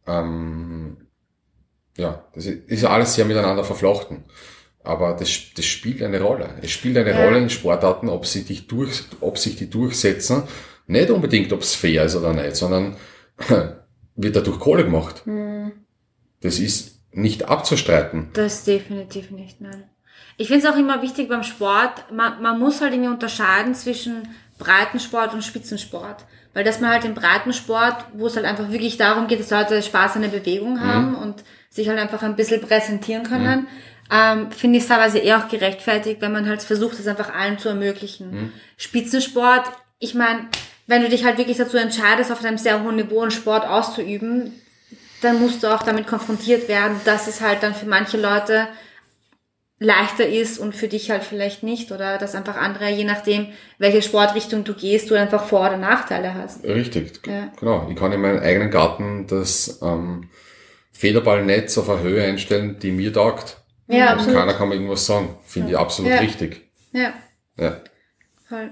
das ist alles sehr miteinander verflochten. Aber das spielt eine Rolle. Es spielt eine Rolle in Sportarten, ob sich die durchsetzen. Nicht unbedingt, ob es fair ist oder nicht, sondern wird dadurch Kohle gemacht. Das ist nicht abzustreiten. Das definitiv nicht, nein. Ich finde es auch immer wichtig beim Sport, man muss halt irgendwie unterscheiden zwischen Breitensport und Spitzensport. Weil dass man halt im Breitensport, wo es halt einfach wirklich darum geht, dass Leute Spaß an der Bewegung haben und sich halt einfach ein bisschen präsentieren können, finde ich es teilweise eher auch gerechtfertigt, wenn man halt versucht, das einfach allen zu ermöglichen. Spitzensport, ich meine, wenn du dich halt wirklich dazu entscheidest, auf einem sehr hohen Niveau einen Sport auszuüben, dann musst du auch damit konfrontiert werden, dass es halt dann für manche Leute leichter ist und für dich halt vielleicht nicht, oder dass einfach andere, je nachdem, welche Sportrichtung du gehst, du einfach Vor- oder Nachteile hast. Richtig, Ja. genau. Ich kann in meinem eigenen Garten das Federballnetz auf eine Höhe einstellen, die mir taugt. Ja, Und absolut. keiner kann mir irgendwas sagen. Finde ich absolut Ja. richtig. Ja, Ja. voll.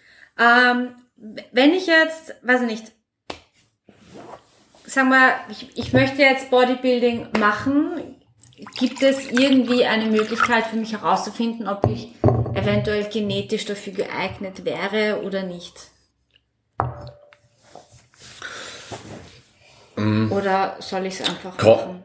Wenn ich jetzt, weiß ich nicht, sagen wir, ich möchte jetzt Bodybuilding machen, gibt es irgendwie eine Möglichkeit für mich herauszufinden, ob ich eventuell genetisch dafür geeignet wäre oder nicht? Oder soll ich es einfach machen?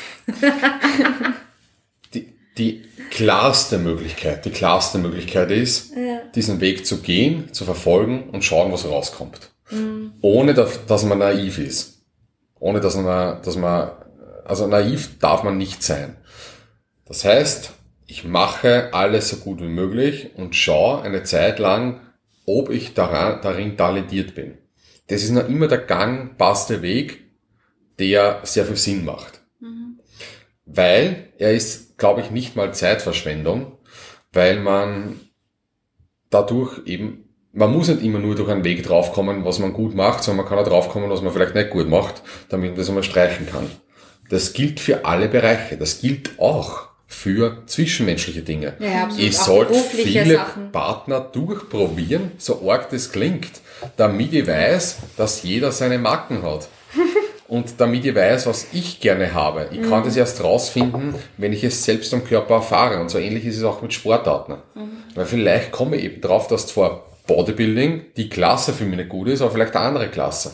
Die klarste Möglichkeit ist, diesen Weg zu gehen, zu verfolgen und schauen, was rauskommt. Ohne, dass man naiv ist. Ohne, also naiv darf man nicht sein. Das heißt, ich mache alles so gut wie möglich und schaue eine Zeit lang, ob ich darin talentiert bin. Das ist noch immer der gangbarste Weg, der sehr viel Sinn macht. Weil er ist, glaube ich, nicht mal Zeitverschwendung, weil man dadurch eben, man muss nicht immer nur durch einen Weg draufkommen, was man gut macht, sondern man kann auch draufkommen, was man vielleicht nicht gut macht, damit man das einmal streichen kann. Das gilt für alle Bereiche. Das gilt auch für zwischenmenschliche Dinge. Ja, absolut. Ich Auch sollte berufliche viele Sachen. Partner durchprobieren, so arg das klingt, damit ich weiß, dass jeder seine Marken hat. Und damit ich weiß, was ich gerne habe. Ich kann das erst rausfinden, wenn ich es selbst am Körper erfahre. Und so ähnlich ist es auch mit Sportarten. Weil vielleicht komme ich eben drauf, dass zwar Bodybuilding die Klasse für mich nicht gut ist, aber vielleicht eine andere Klasse.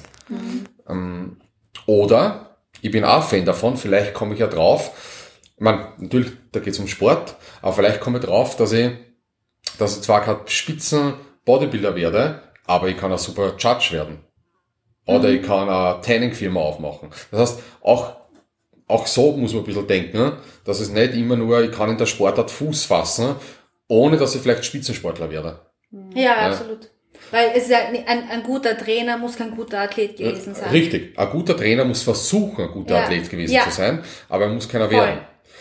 Oder ich bin auch Fan davon, vielleicht komme ich ja drauf, ich meine, natürlich, da geht es um Sport, aber vielleicht komme ich drauf, dass ich zwar kein Spitzen-Bodybuilder werde, aber ich kann ein super Judge werden. Oder ich kann eine Tanning-Firma aufmachen. Das heißt, auch so muss man ein bisschen denken, ne? Dass es nicht immer nur, ich kann in der Sportart Fuß fassen, ohne dass ich vielleicht Spitzensportler werde. Ja, absolut. Weil es ist ja ein guter Trainer muss kein guter Athlet gewesen sein. Richtig. Ein guter Trainer muss versuchen, ein guter Athlet gewesen zu sein, aber er muss keiner werden.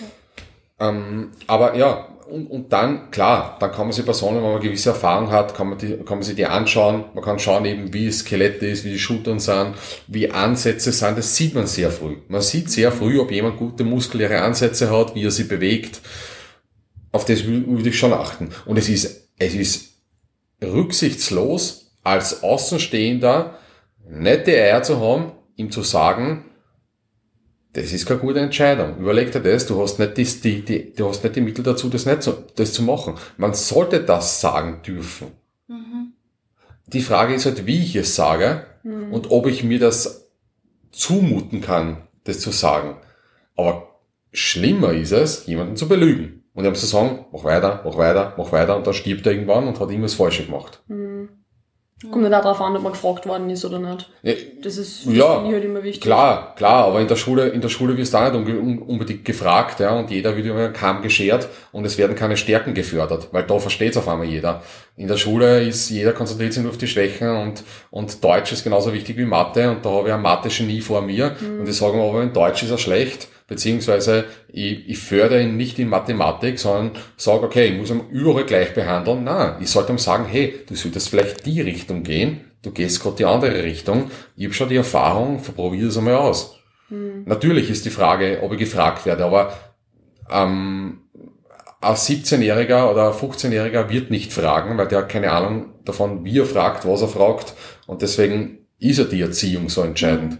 Aber ja, und dann, klar, dann kann man sich Personen, wenn man eine gewisse Erfahrung hat, kann man sich die anschauen, man kann schauen eben, wie Skelette ist, wie die Schultern sind, wie Ansätze sind, das sieht man sehr früh. Man sieht sehr früh, ob jemand gute muskuläre Ansätze hat, wie er sie bewegt. Auf das würde ich schon achten. Und es ist rücksichtslos, als Außenstehender nicht die Eier zu haben, ihm zu sagen, das ist keine gute Entscheidung. Überleg dir das, du hast nicht die Mittel dazu, das zu machen. Man sollte das sagen dürfen. Die Frage ist halt, wie ich es sage und ob ich mir das zumuten kann, das zu sagen. Aber schlimmer ist es, jemanden zu belügen. Und ihm zu sagen, mach weiter, mach weiter, mach weiter, und dann stirbt er irgendwann und hat immer das Falsche gemacht. Kommt nicht auch darauf an, ob man gefragt worden ist oder nicht. Ja, Das finde ich halt immer wichtig. Klar, aber in der Schule wirst du auch nicht unbedingt gefragt, ja, und jeder wird über den Kamm geschert und es werden keine Stärken gefördert, weil da versteht's auf einmal jeder. In der Schule ist jeder konzentriert sich nur auf die Schwächen und Deutsch ist genauso wichtig wie Mathe, und da habe ich ein Mathe-Genie vor mir und ich sage mir aber, in Deutsch ist er schlecht, beziehungsweise ich fördere ihn nicht in Mathematik, sondern sage, okay, ich muss ihn überall gleich behandeln. Nein, ich sollte ihm sagen, hey, du solltest vielleicht die Richtung gehen, du gehst gerade die andere Richtung, ich habe schon die Erfahrung, probier das einmal aus. Natürlich ist die Frage, ob ich gefragt werde, aber ein 17-Jähriger oder ein 15-Jähriger wird nicht fragen, weil der hat keine Ahnung davon, wie er fragt, was er fragt, und deswegen ist ja die Erziehung so entscheidend.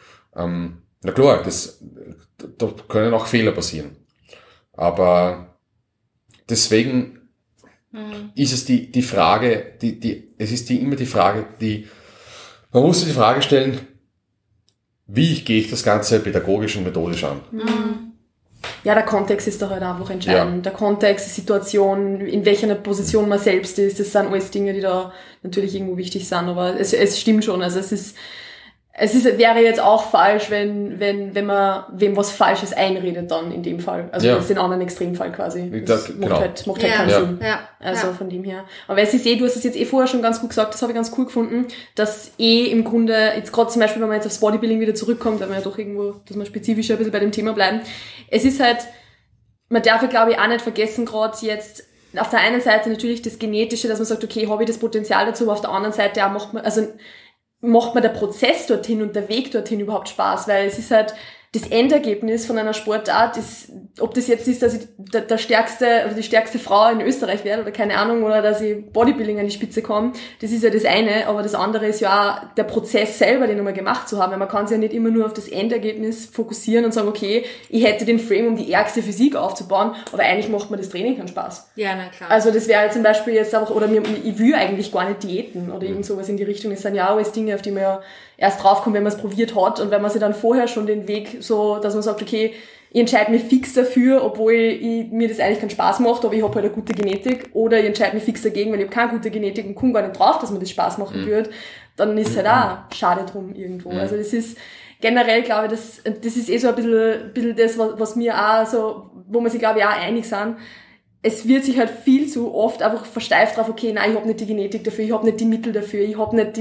Na klar, da können auch Fehler passieren. Aber deswegen ist es die Frage, immer die Frage, man muss sich die Frage stellen, wie gehe ich das Ganze pädagogisch und methodisch an? Ja, der Kontext ist da halt einfach entscheidend. Ja. Der Kontext, die Situation, in welcher Position man selbst ist, das sind alles Dinge, die da natürlich irgendwo wichtig sind, aber es stimmt schon, also wäre jetzt auch falsch, wenn man wem was Falsches einredet dann in dem Fall. Also das ist den anderen Extremfall quasi. Das macht halt keinen Sinn. Ja. Also von dem her. Aber es ist du hast es jetzt vorher schon ganz gut gesagt, das habe ich ganz cool gefunden, dass im Grunde, jetzt gerade zum Beispiel, wenn man jetzt aufs Bodybuilding wieder zurückkommt, weil man ja doch irgendwo, dass man spezifischer ein bisschen bei dem Thema bleiben. Es ist halt, man darf ja glaube ich auch nicht vergessen, gerade jetzt, auf der einen Seite natürlich das Genetische, dass man sagt, okay, habe ich das Potenzial dazu, aber auf der anderen Seite auch macht mir der Prozess dorthin und der Weg dorthin überhaupt Spaß, weil es ist halt, das Endergebnis von einer Sportart ist, ob das jetzt ist, dass ich der stärkste oder die stärkste Frau in Österreich werde oder keine Ahnung, oder dass ich Bodybuilding an die Spitze komme, das ist ja das eine, aber das andere ist ja auch der Prozess selber, den einmal gemacht zu haben, weil man kann sich ja nicht immer nur auf das Endergebnis fokussieren und sagen, okay, ich hätte den Frame, um die ärgste Physik aufzubauen, aber eigentlich macht mir das Training keinen Spaß. Ja, na klar. Also das wäre zum Beispiel jetzt auch, oder ich will eigentlich gar nicht Diäten oder irgend sowas in die Richtung, das sind ja auch alles Dinge, auf die man ja erst draufkommt, wenn man es probiert hat, und wenn man sich dann vorher schon den Weg so, dass man sagt, okay, ich entscheide mich fix dafür, obwohl mir das eigentlich keinen Spaß macht, aber ich habe halt eine gute Genetik, oder ich entscheide mich fix dagegen, weil ich habe keine gute Genetik und komme gar nicht drauf, dass mir das Spaß machen wird, dann ist halt auch schade drum irgendwo. Also das ist generell, glaube ich, das ist so ein bisschen das, was mir auch so, wo man sich glaube ich auch einig sind. Es wird sich halt viel zu oft einfach versteift drauf, okay, nein, ich habe nicht die Genetik dafür, ich habe nicht die Mittel dafür, ich habe nicht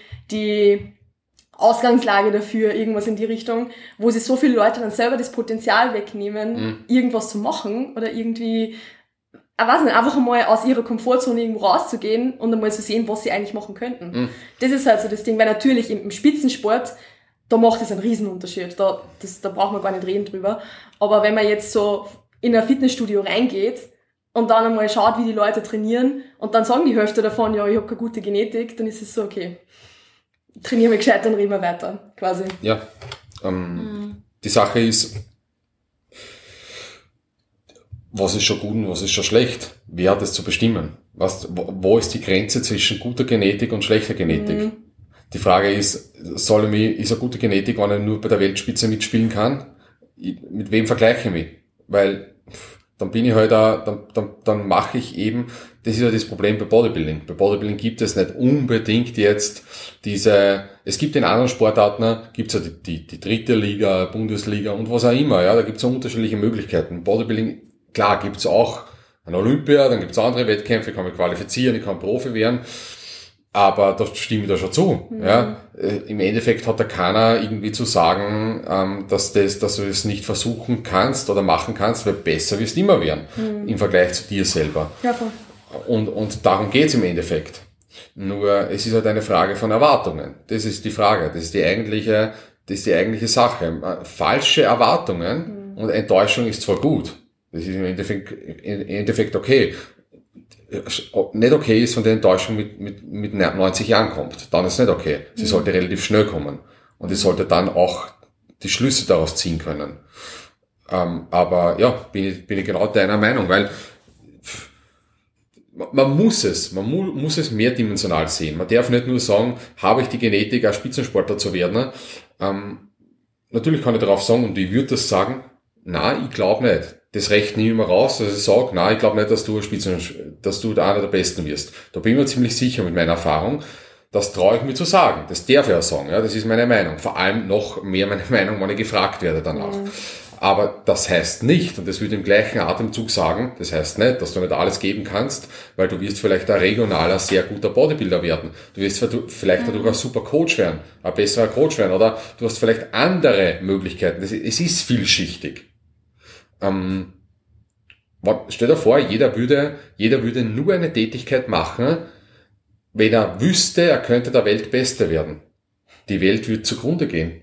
die Ausgangslage dafür, irgendwas in die Richtung, wo sich so viele Leute dann selber das Potenzial wegnehmen, irgendwas zu machen oder irgendwie, ich weiß nicht, einfach einmal aus ihrer Komfortzone irgendwo rauszugehen und einmal zu sehen, was sie eigentlich machen könnten. Das ist halt so das Ding, weil natürlich im Spitzensport, da macht es einen Riesenunterschied, da braucht man gar nicht reden drüber, aber wenn man jetzt so in ein Fitnessstudio reingeht und dann einmal schaut, wie die Leute trainieren und dann sagen die Hälfte davon, ja, ich habe keine gute Genetik, dann ist es so, okay, trainieren wir gescheit, dann reden wir weiter, quasi. Ja, die Sache ist, was ist schon gut und was ist schon schlecht? Wer hat es zu bestimmen? Wo ist die Grenze zwischen guter Genetik und schlechter Genetik? Die Frage ist, ist eine gute Genetik, wenn ich nur bei der Weltspitze mitspielen kann? Mit wem vergleiche ich mich? Weil dann bin ich halt dann mache ich eben, das ist ja das Problem bei Bodybuilding. Bei Bodybuilding gibt es nicht unbedingt jetzt es gibt in anderen Sportarten, gibt's ja die dritte Liga, Bundesliga und was auch immer, ja, da gibt's ja unterschiedliche Möglichkeiten. Bodybuilding, klar, gibt's auch ein Olympia, dann gibt's andere Wettkämpfe, ich kann mich qualifizieren, ich kann Profi werden, aber da stimme ich da schon zu, ja. Im Endeffekt hat da keiner irgendwie zu sagen, dass du es nicht versuchen kannst oder machen kannst, weil besser wirst du immer werden, im Vergleich zu dir selber. Ja, voll. Und darum geht's im Endeffekt. Nur, es ist halt eine Frage von Erwartungen. Das ist die Frage. Das ist die eigentliche Sache. Falsche Erwartungen und Enttäuschung ist zwar gut. Das ist im Endeffekt okay. Nicht okay ist, wenn die Enttäuschung mit 90 Jahren kommt. Dann ist es nicht okay. Sie sollte relativ schnell kommen. Und ich sollte dann auch die Schlüsse daraus ziehen können. Aber ja, bin ich genau deiner Meinung, weil man muss es mehrdimensional sehen. Man darf nicht nur sagen, habe ich die Genetik, ein Spitzensportler zu werden. natürlich kann ich darauf sagen, und ich würde das sagen, nein, ich glaube nicht. Das Recht nehme ich mir raus, dass ich sage, nein, ich glaube nicht, dass du da einer der Besten wirst. Da bin ich mir ziemlich sicher mit meiner Erfahrung. Das traue ich mir zu sagen. Das darf ich auch sagen. Ja, das ist meine Meinung. Vor allem noch mehr meine Meinung, wenn ich gefragt werde danach. Aber das heißt nicht, und das würde im gleichen Atemzug sagen, das heißt nicht, dass du nicht alles geben kannst, weil du wirst vielleicht ein regionaler, sehr guter Bodybuilder werden. Du wirst vielleicht dadurch ein super Coach werden, ein besserer Coach werden, oder du hast vielleicht andere Möglichkeiten. Es ist vielschichtig. Stell dir vor, jeder würde nur eine Tätigkeit machen, wenn er wüsste, er könnte der Weltbeste werden. Die Welt würde zugrunde gehen.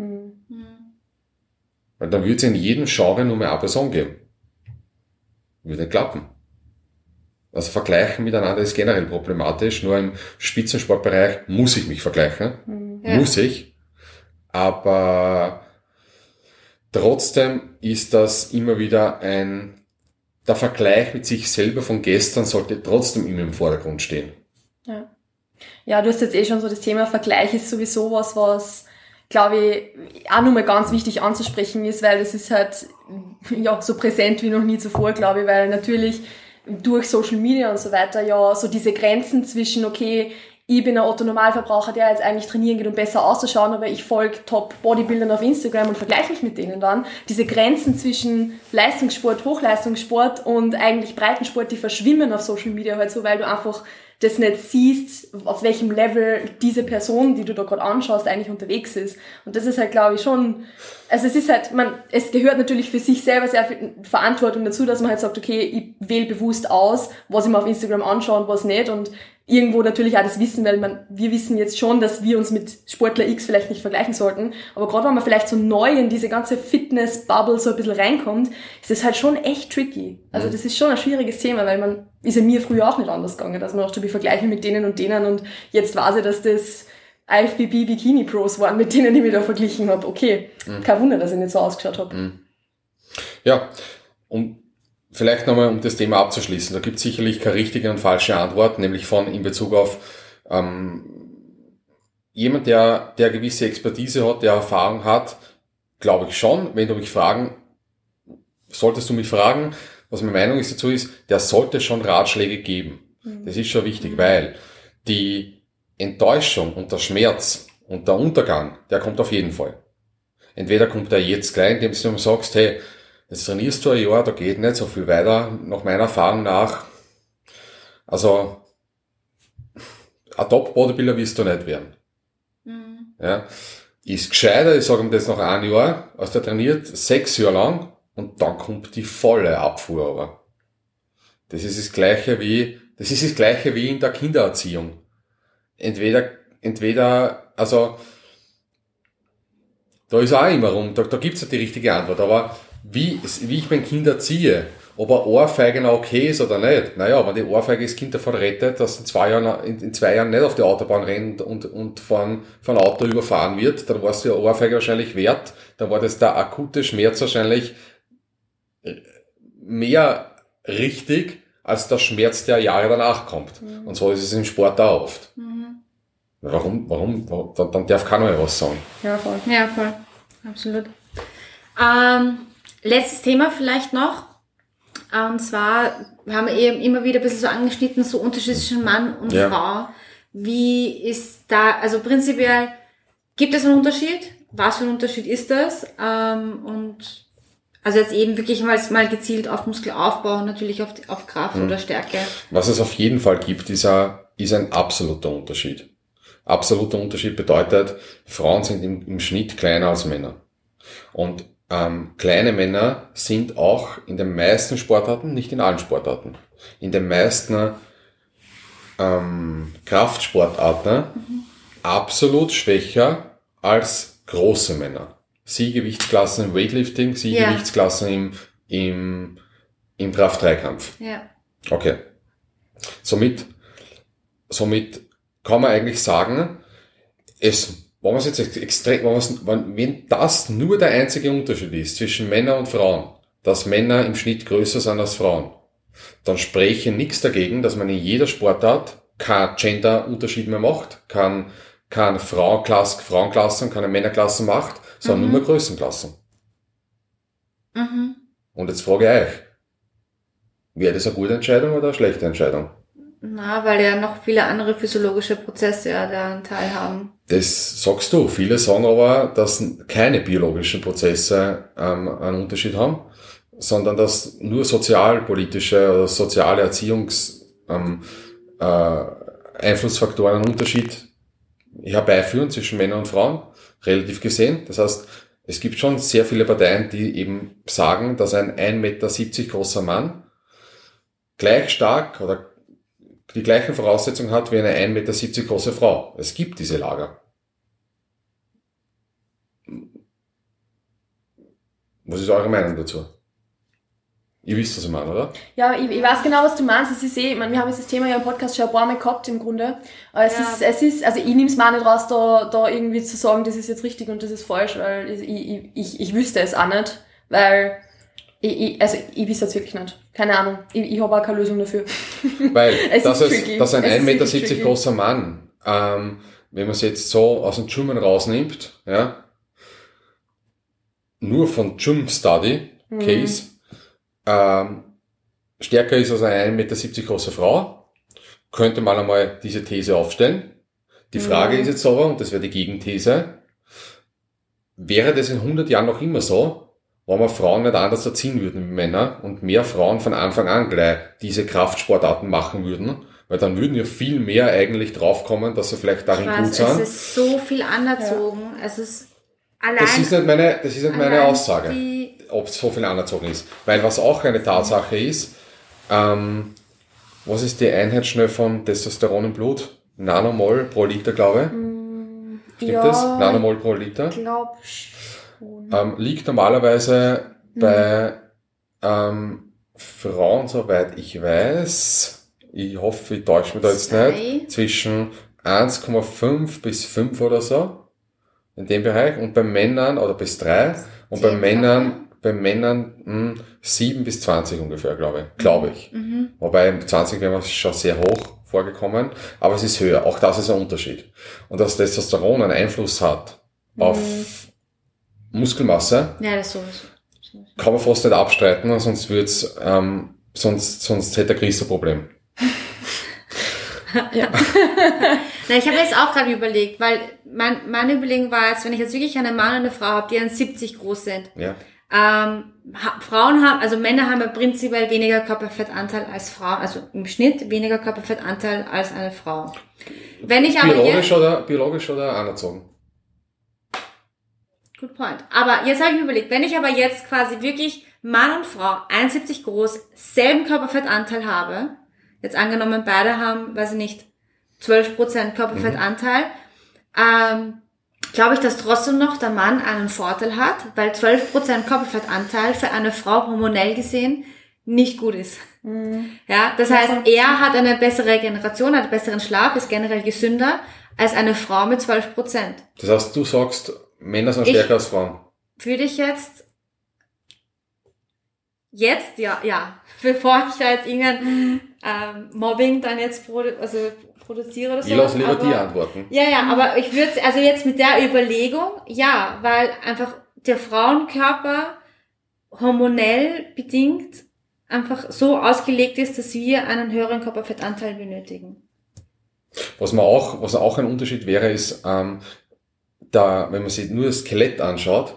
Weil dann würde es in jedem Genre nur mehr eine Person geben. Würde nicht klappen. Also vergleichen miteinander ist generell problematisch. Nur im Spitzensportbereich muss ich mich vergleichen. Ja. Muss ich. Aber trotzdem ist das immer wieder der Vergleich mit sich selber von gestern sollte trotzdem immer im Vordergrund stehen. Ja, du hast jetzt schon so das Thema Vergleich ist sowieso was glaube ich, auch nochmal ganz wichtig anzusprechen ist, weil das ist halt ja so präsent wie noch nie zuvor, glaube ich, weil natürlich durch Social Media und so weiter ja so diese Grenzen zwischen, okay, ich bin ein Otto-Normalverbraucher, der jetzt eigentlich trainieren geht, um besser auszuschauen, aber ich folge Top-Bodybuildern auf Instagram und vergleiche mich mit denen dann. Diese Grenzen zwischen Leistungssport, Hochleistungssport und eigentlich Breitensport, die verschwimmen auf Social Media halt so, weil du einfach das nicht siehst, auf welchem Level diese Person, die du da gerade anschaust, eigentlich unterwegs ist. Und das ist halt, glaube ich, schon, also es ist halt, es gehört natürlich für sich selber sehr viel Verantwortung dazu, dass man halt sagt, okay, ich wähle bewusst aus, was ich mir auf Instagram anschaue und was nicht, und irgendwo natürlich auch das Wissen, weil wir wissen jetzt schon, dass wir uns mit Sportler X vielleicht nicht vergleichen sollten, aber gerade wenn man vielleicht so neu in diese ganze Fitness-Bubble so ein bisschen reinkommt, ist das halt schon echt tricky. Also das ist schon ein schwieriges Thema, weil ist ja mir früher auch nicht anders gegangen, dass man dachte, ich vergleiche mit denen und jetzt weiß ich, dass das IFBB Bikini Pros waren, mit denen ich mich da verglichen habe. Okay, kein Wunder, dass ich nicht so ausgeschaut habe. Ja, und vielleicht nochmal, um das Thema abzuschließen, da gibt es sicherlich keine richtige und falsche Antwort, nämlich in Bezug auf jemand, der gewisse Expertise hat, der Erfahrung hat, glaube ich schon, solltest du mich fragen, was meine Meinung ist dazu ist, der sollte schon Ratschläge geben. Das ist schon wichtig, weil die Enttäuschung und der Schmerz und der Untergang, der kommt auf jeden Fall. Entweder kommt er jetzt gleich, indem du ihm sagst, hey, jetzt trainierst du ein Jahr, da geht nicht so viel weiter, nach meiner Erfahrung nach. Also, ein Top-Bodybuilder wirst du nicht werden. Ja, ist gescheiter, ich sage ihm das nach einem Jahr, als der trainiert 6 Jahre lang und dann kommt die volle Abfuhr aber. Das ist das Gleiche wie in der Kindererziehung. Entweder, also, da ist auch immer da gibt's ja die richtige Antwort, aber wie ich mein Kind erziehe, ob eine Ohrfeige noch okay ist oder nicht. Naja, wenn die Ohrfeige das Kind davon rettet, dass in 2 Jahren nicht auf die Autobahn rennt und von Auto überfahren wird, dann war es die Ohrfeige wahrscheinlich wert, dann war das der akute Schmerz wahrscheinlich mehr richtig, als der Schmerz, der Jahre danach kommt. Und so ist es im Sport auch oft. Warum? Dann darf keiner mehr was sagen. Ja, voll. Absolut. Letztes Thema vielleicht noch. Und zwar, wir haben eben immer wieder ein bisschen so angeschnitten, so Unterschied zwischen Mann und Frau. Wie ist da, also prinzipiell, gibt es einen Unterschied? Was für ein Unterschied ist das? Und also jetzt eben wirklich mal gezielt auf Muskelaufbau und natürlich auf Kraft oder Stärke. Was es auf jeden Fall gibt, ist ein absoluter Unterschied. Absoluter Unterschied bedeutet, Frauen sind im Schnitt kleiner als Männer. Und kleine Männer sind auch in den meisten Sportarten, nicht in allen Sportarten, in den meisten Kraftsportarten absolut schwächer als große Männer. Sie Gewichtsklassen im Weightlifting, sie Gewichtsklassen im Kraft-3-Kampf. Ja. Okay. Somit kann man eigentlich sagen, wenn das nur der einzige Unterschied ist zwischen Männern und Frauen, dass Männer im Schnitt größer sind als Frauen, dann spreche nichts dagegen, dass man in jeder Sportart keinen Gender-Unterschied mehr macht, keine Frauenklassen, keine Männerklassen macht, sondern nur mehr Größenklassen. Und jetzt frage ich euch, wäre das eine gute Entscheidung oder eine schlechte Entscheidung? Na, weil ja noch viele andere physiologische Prozesse ja da einen Teil haben. Das sagst du. Viele sagen aber, dass keine biologischen Prozesse einen Unterschied haben, sondern dass nur sozialpolitische oder soziale Einflussfaktoren einen Unterschied herbeiführen zwischen Männern und Frauen, relativ gesehen. Das heißt, es gibt schon sehr viele Parteien, die eben sagen, dass ein 1,70 Meter großer Mann gleich stark oder die gleichen Voraussetzungen hat wie eine 1,70 Meter große Frau. Es gibt diese Lager. Was ist eure Meinung dazu? Ihr wisst, was ich meine, oder? Ja, ich weiß genau, was du meinst. Es ist ich meine, wir haben jetzt das Thema ja im Podcast schon ein paar Mal gehabt im Grunde. Aber es ist, also ich nehme es mir nicht raus, da irgendwie zu sagen, das ist jetzt richtig und das ist falsch, weil ich wüsste es auch nicht, weil ich wüsste es wirklich nicht. Keine Ahnung. Ich habe auch keine Lösung dafür. Weil, dass ein 1,70 Meter großer Mann, wenn man es jetzt so aus dem Gym rausnimmt, ja, nur von Gym Study Case, stärker ist als eine 1,70 Meter große Frau, könnte man einmal diese These aufstellen. Die Frage ist jetzt aber, und das wäre die Gegenthese, wäre das in 100 Jahren noch immer so, wenn wir Frauen nicht anders erziehen würden wie Männer und mehr Frauen von Anfang an gleich diese Kraftsportarten machen würden, weil dann würden ja viel mehr eigentlich draufkommen, dass sie vielleicht darin gut sind. Es ist so viel anerzogen. Ja. Es ist allein. Das ist nicht meine Aussage, ob es so viel anerzogen ist. Weil was auch eine Tatsache ist, was ist die Einheit schnell von Testosteron im Blut? Nanomol pro Liter, glaube ich. Stimmt das? Nanomol pro Liter? Ich glaube schon. Liegt normalerweise bei Frauen, soweit ich weiß, ich hoffe, ich täusche mich da jetzt nicht, zwischen 1,5 bis 5 oder so, in dem Bereich, und bei Männern, oder bis 3, und bei Männern 7 bis 20 ungefähr, glaube ich. Wobei 20 wäre mir schon sehr hoch vorgekommen, aber es ist höher, auch das ist ein Unterschied. Und dass Testosteron einen Einfluss hat auf Muskelmasse, ja, das sowieso. Kann man fast nicht abstreiten, sonst sonst hätte der Chris ein Problem. Ja. Na, ich habe jetzt auch gerade überlegt, weil meine Überlegung war jetzt, wenn ich jetzt wirklich einen Mann und eine Frau habe, die 1,70 groß sind. Ja. Männer haben ja prinzipiell weniger Körperfettanteil als Frauen, also im Schnitt weniger Körperfettanteil als eine Frau. Wenn ich aber biologisch oder anerzogen? Good point. Aber jetzt habe ich mir überlegt, wenn ich aber jetzt quasi wirklich Mann und Frau 1,70 groß, selben Körperfettanteil habe, jetzt angenommen beide haben, weiß ich nicht, 12% Körperfettanteil, glaube ich, dass trotzdem noch der Mann einen Vorteil hat, weil 12% Körperfettanteil für eine Frau hormonell gesehen nicht gut ist. Ja, das heißt, er hat eine bessere Regeneration, hat einen besseren Schlaf, ist generell gesünder als eine Frau mit 12%. Das heißt, du sagst, Männer sind stärker als Frauen. Würde ich jetzt, ja, bevor ich da jetzt irgendein Mobbing dann jetzt produziere oder so. Ich lasse lieber die antworten. Ja, aber ich würde, also jetzt mit der Überlegung, ja, weil einfach der Frauenkörper hormonell bedingt einfach so ausgelegt ist, dass wir einen höheren Körperfettanteil benötigen. Was auch ein Unterschied wäre, ist, wenn man sich nur das Skelett anschaut,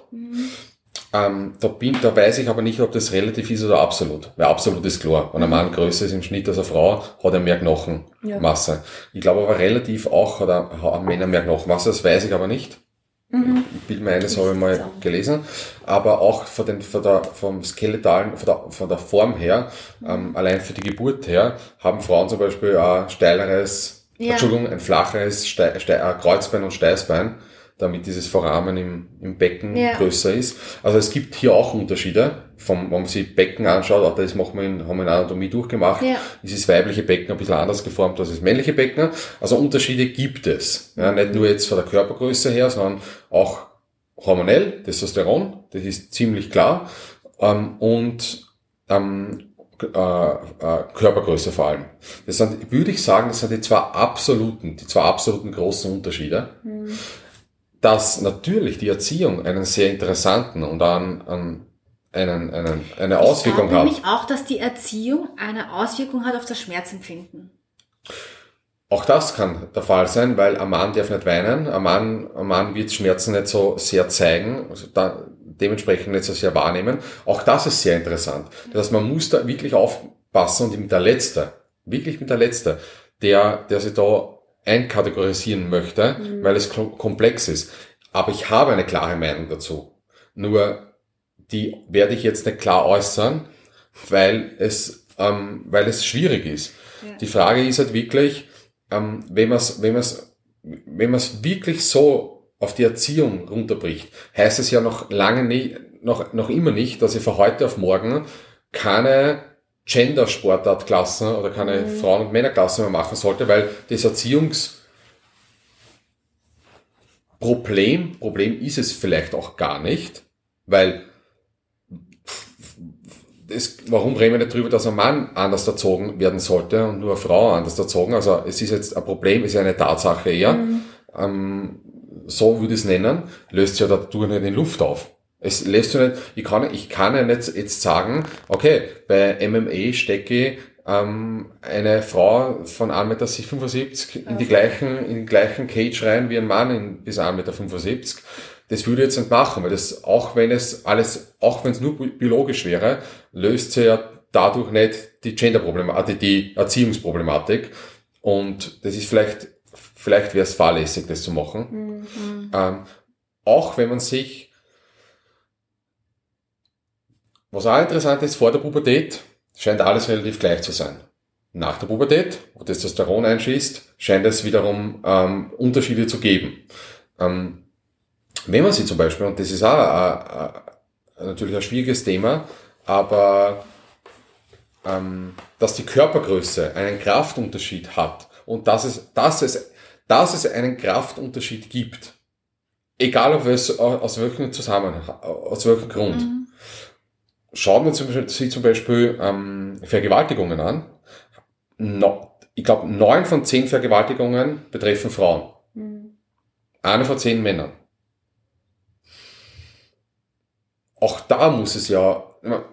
da weiß ich aber nicht, ob das relativ ist oder absolut. Weil absolut ist klar. Wenn ein Mann größer ist im Schnitt als eine Frau, hat er mehr Knochenmasse. Ja. Ich glaube aber relativ auch haben Männer mehr Knochenmasse, das weiß ich aber nicht. Ich bilde mir ein, das habe ich mal gelesen. Aber auch vom Skeletalen, von der Form her, allein für die Geburt her, haben Frauen zum Beispiel ein ein flacheres Kreuzbein und Steißbein, damit dieses Foramen im Becken größer ist. Also es gibt hier auch Unterschiede, wenn man sich Becken anschaut, auch das haben wir in Anatomie durchgemacht, ist das weibliche Becken ein bisschen anders geformt als das männliche Becken. Also Unterschiede gibt es. Ja, nicht nur jetzt von der Körpergröße her, sondern auch hormonell, Testosteron, das ist ziemlich klar, und Körpergröße vor allem. Das sind, würde ich sagen, das sind die zwei absoluten großen Unterschiede. dass natürlich die Erziehung einen sehr interessanten und eine Auswirkung hat. Ich glaube nämlich auch, dass die Erziehung eine Auswirkung hat auf das Schmerzempfinden. Auch das kann der Fall sein, weil ein Mann darf nicht weinen, ein Mann wird Schmerzen nicht so sehr zeigen, also dementsprechend nicht so sehr wahrnehmen. Auch das ist sehr interessant. Das heißt, man muss da wirklich aufpassen und mit der Letzte, der sich da einkategorisieren möchte, weil es komplex ist. Aber ich habe eine klare Meinung dazu. Nur die werde ich jetzt nicht klar äußern, weil es schwierig ist. Ja. Die Frage ist halt wirklich, wenn man es wirklich so auf die Erziehung runterbricht, heißt es ja noch immer nicht, dass ich von heute auf morgen keine Gender-Sportartklassen oder keine Frauen- und Männerklassen mehr machen sollte, weil das Erziehungsproblem ist es vielleicht auch gar nicht, weil warum reden wir nicht drüber, dass ein Mann anders erzogen werden sollte und nur eine Frau anders erzogen? Also es ist jetzt ein Problem, ist ja eine Tatsache eher. So würde ich es nennen, löst sich ja dadurch nicht in Luft auf. Es lässt ja nicht, ich kann ja nicht jetzt sagen, okay, bei MMA stecke ich eine Frau von 1,75 Meter in den gleichen Cage rein wie ein Mann bis 1,75 Meter. Das würde ich jetzt nicht machen, weil das, auch wenn es nur biologisch wäre, löst sie ja dadurch nicht die Gender-Problematik, die Erziehungsproblematik. Und das ist vielleicht wäre es fahrlässig, das zu machen. Auch wenn man sich, was auch interessant ist, vor der Pubertät scheint alles relativ gleich zu sein. Nach der Pubertät, wo Testosteron einschießt, scheint es wiederum Unterschiede zu geben. Wenn man sie zum Beispiel, und das ist auch natürlich ein schwieriges Thema, aber dass die Körpergröße einen Kraftunterschied hat und dass es einen Kraftunterschied gibt, egal ob es aus welchem Grund. Schauen wir sich zum Beispiel Vergewaltigungen an. Ich glaube, 9 von 10 Vergewaltigungen betreffen Frauen. 1 von 10 Männern. Auch da muss es keinen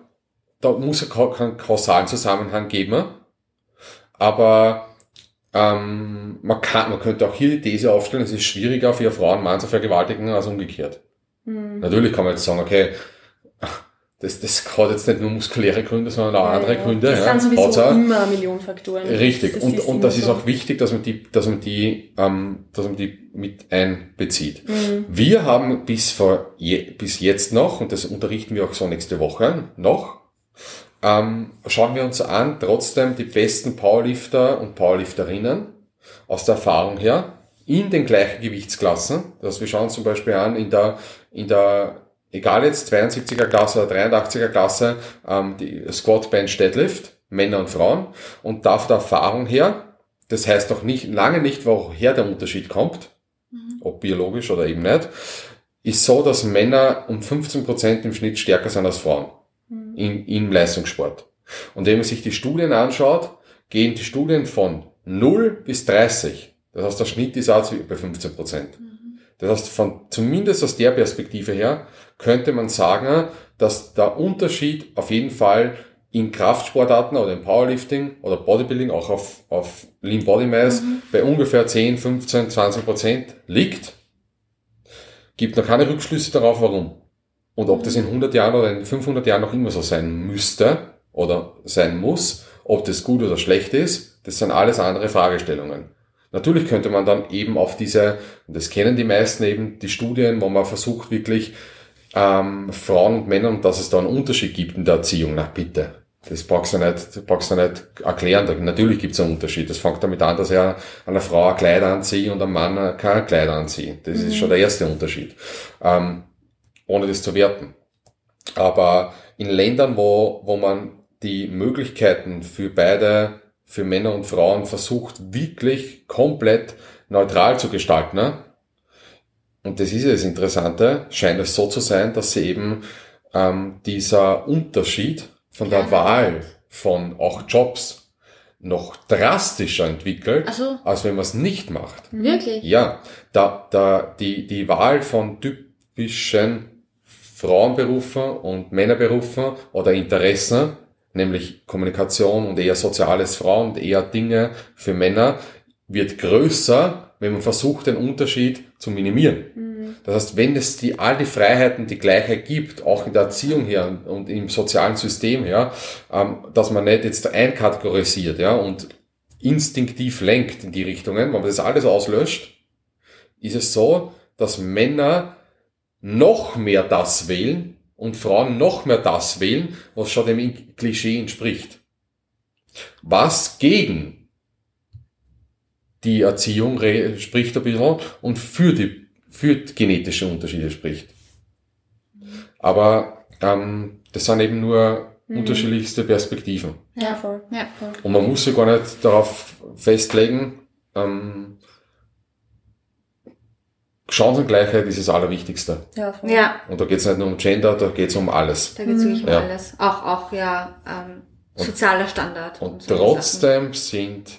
kausalen Zusammenhang geben, aber man könnte auch hier die These aufstellen, es ist schwieriger für Frauen einen Mann zu vergewaltigen als umgekehrt. Natürlich kann man jetzt sagen, okay, das hat jetzt nicht nur muskuläre Gründe, sondern auch andere Gründe. Das sind sowieso immer Millionenfaktoren. Richtig. Und das ist auch wichtig, dass man die mit einbezieht. Wir haben bis jetzt noch, und das unterrichten wir auch so nächste Woche noch, schauen wir uns an, trotzdem die besten Powerlifter und Powerlifterinnen aus der Erfahrung her in den gleichen Gewichtsklassen. Das wir schauen uns zum Beispiel an in der egal jetzt 72er Klasse oder 83er Klasse, die Squat, Bench, Deadlift, Männer und Frauen. Und da von der Erfahrung her, das heißt noch lange nicht, woher der Unterschied kommt, ob biologisch oder eben nicht, ist so, dass Männer um 15% im Schnitt stärker sind als Frauen im Leistungssport. Und wenn man sich die Studien anschaut, gehen die Studien von 0 bis 30. Das heißt, der Schnitt ist auch bei 15%. Das heißt, zumindest aus der Perspektive her, könnte man sagen, dass der Unterschied auf jeden Fall in Kraftsportarten oder im Powerlifting oder Bodybuilding, auch auf Lean Body Mass, bei ungefähr 10, 15, 20% liegt. Gibt noch keine Rückschlüsse darauf, warum. Und ob das in 100 Jahren oder in 500 Jahren noch immer so sein müsste oder sein muss, ob das gut oder schlecht ist, das sind alles andere Fragestellungen. Natürlich könnte man dann eben auf diese, und das kennen die meisten eben, die Studien, wo man versucht wirklich Frauen und Männer, und dass es da einen Unterschied gibt in der Erziehung. Na bitte, das brauchst du nicht erklären. Natürlich gibt es einen Unterschied. Das fängt damit an, dass er einer Frau ein Kleid anzieht und einem Mann kein Kleid anzieht. Das ist schon der erste Unterschied. Ohne das zu werten. Aber in Ländern, wo man die Möglichkeiten für Männer und Frauen versucht, wirklich komplett neutral zu gestalten, ne? Und das ist ja das Interessante, scheint es so zu sein, dass sie eben dieser Unterschied von der Wahl von auch Jobs noch drastischer entwickelt, Ach so. als wenn man es nicht macht. Wirklich? Ja, die Wahl von typischen Frauenberufen und Männerberufen oder Interessen, nämlich Kommunikation und eher soziales Frauen und eher Dinge für Männer, wird größer, wenn man versucht, den Unterschied zu minimieren. Das heißt, wenn es all die Freiheiten, die Gleichheit gibt, auch in der Erziehung her und im sozialen System her, dass man nicht jetzt einkategorisiert, ja, und instinktiv lenkt in die Richtungen, wenn man das alles auslöscht, ist es so, dass Männer noch mehr das wählen und Frauen noch mehr das wählen, was schon dem Klischee entspricht. Was gegen die Erziehung spricht ein bisschen und für genetische Unterschiede spricht. Aber das sind eben nur unterschiedlichste Perspektiven. Ja, voll. Ja. Und man muss sich gar nicht darauf festlegen, Chancengleichheit ist das Allerwichtigste. Ja, voll. Ja, Und da geht es nicht nur um Gender, da geht es um alles. da geht's wirklich um Ja. alles. Auch sozialer Standard. Und so trotzdem sind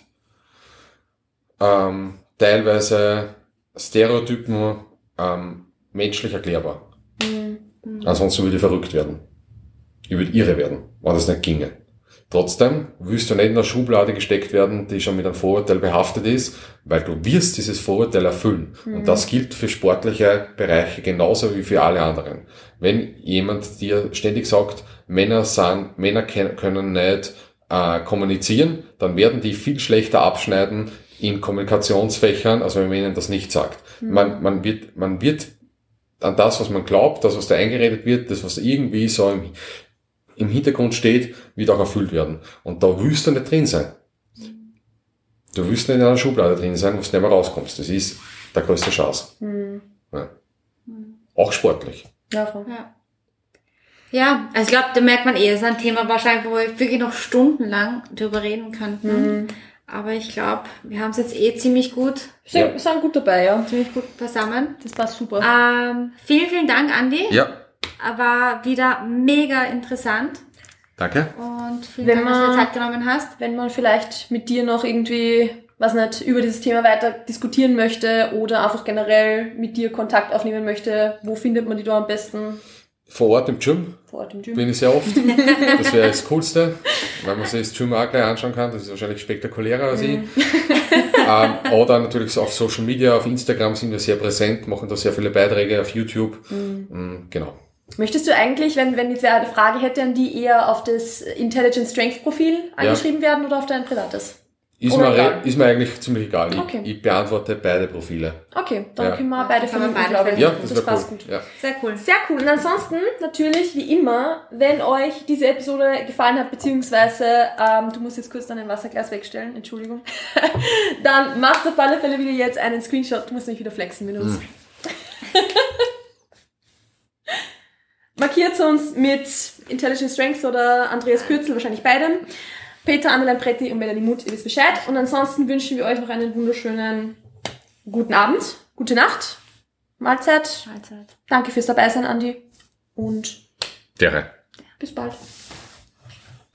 teilweise Stereotypen menschlich erklärbar. Ansonsten würde ich verrückt werden. Ich würde irre werden, wenn das nicht ginge. Trotzdem willst du nicht in eine Schublade gesteckt werden, die schon mit einem Vorurteil behaftet ist, weil du wirst dieses Vorurteil erfüllen. Und das gilt für sportliche Bereiche genauso wie für alle anderen. Wenn jemand dir ständig sagt, Männer können nicht kommunizieren, dann werden die viel schlechter abschneiden in Kommunikationsfächern, als wenn man ihnen das nicht sagt. Man wird an das, was man glaubt, das, was da eingeredet wird, das, was irgendwie so im Hintergrund steht, wird auch erfüllt werden. Und da willst du nicht drin sein. Du willst nicht in einer Schublade drin sein, wo du nicht mehr rauskommst. Das ist der größte Chance. Ja. Auch sportlich. Ja, voll. Ja, also ich glaube, da merkt man es ist ein Thema wahrscheinlich, wo wir wirklich noch stundenlang drüber reden könnten. Aber ich glaube, wir haben es jetzt ziemlich gut Wir sind gut dabei, ja. beisammen. Das passt super. Vielen, vielen Dank, Andi. Ja, War wieder mega interessant. danke. Und vielen Dank, dass du dir Zeit genommen hast. Wenn man vielleicht mit dir noch irgendwie, was nicht, über dieses Thema weiter diskutieren möchte oder einfach generell mit dir Kontakt aufnehmen möchte, wo findet man die da am besten? Vor Ort im Gym Vor Ort im Gym. bin ich sehr oft. Das wäre das Coolste, weil man sich das Gym auch gleich anschauen kann. Das ist wahrscheinlich spektakulärer als ich. Oder natürlich so auf Social Media, auf Instagram sind wir sehr präsent, machen da sehr viele Beiträge, auf YouTube. Genau. Möchtest du eigentlich, wenn jetzt wer eine Frage hätte, an die eher auf das Intelligent Strength Profil angeschrieben werden oder auf dein privates? Ist mir eigentlich ziemlich egal. Okay. Ich beantworte beide Profile. Okay, dann Ja. können wir beide Kann man verlinken, beide glaube ich. Ja, das wäre passt cool. gut. Ja. Sehr cool. Sehr cool. Und ansonsten natürlich, wie immer, wenn euch diese Episode gefallen hat, beziehungsweise du musst jetzt kurz dein Wasserglas wegstellen, Entschuldigung, dann macht auf alle Fälle wieder jetzt einen Screenshot. Du musst nicht wieder flexen mit uns. Markiert uns mit Intelligent Strength oder Andreas Kürzel, wahrscheinlich beidem. Peter Annelan-Pretti und Melanie Muth, ihr wisst Bescheid. Und ansonsten wünschen wir euch noch einen wunderschönen guten Abend, gute Nacht, Mahlzeit. Danke fürs Dabeisein, Andi. Und Dere. bis bald.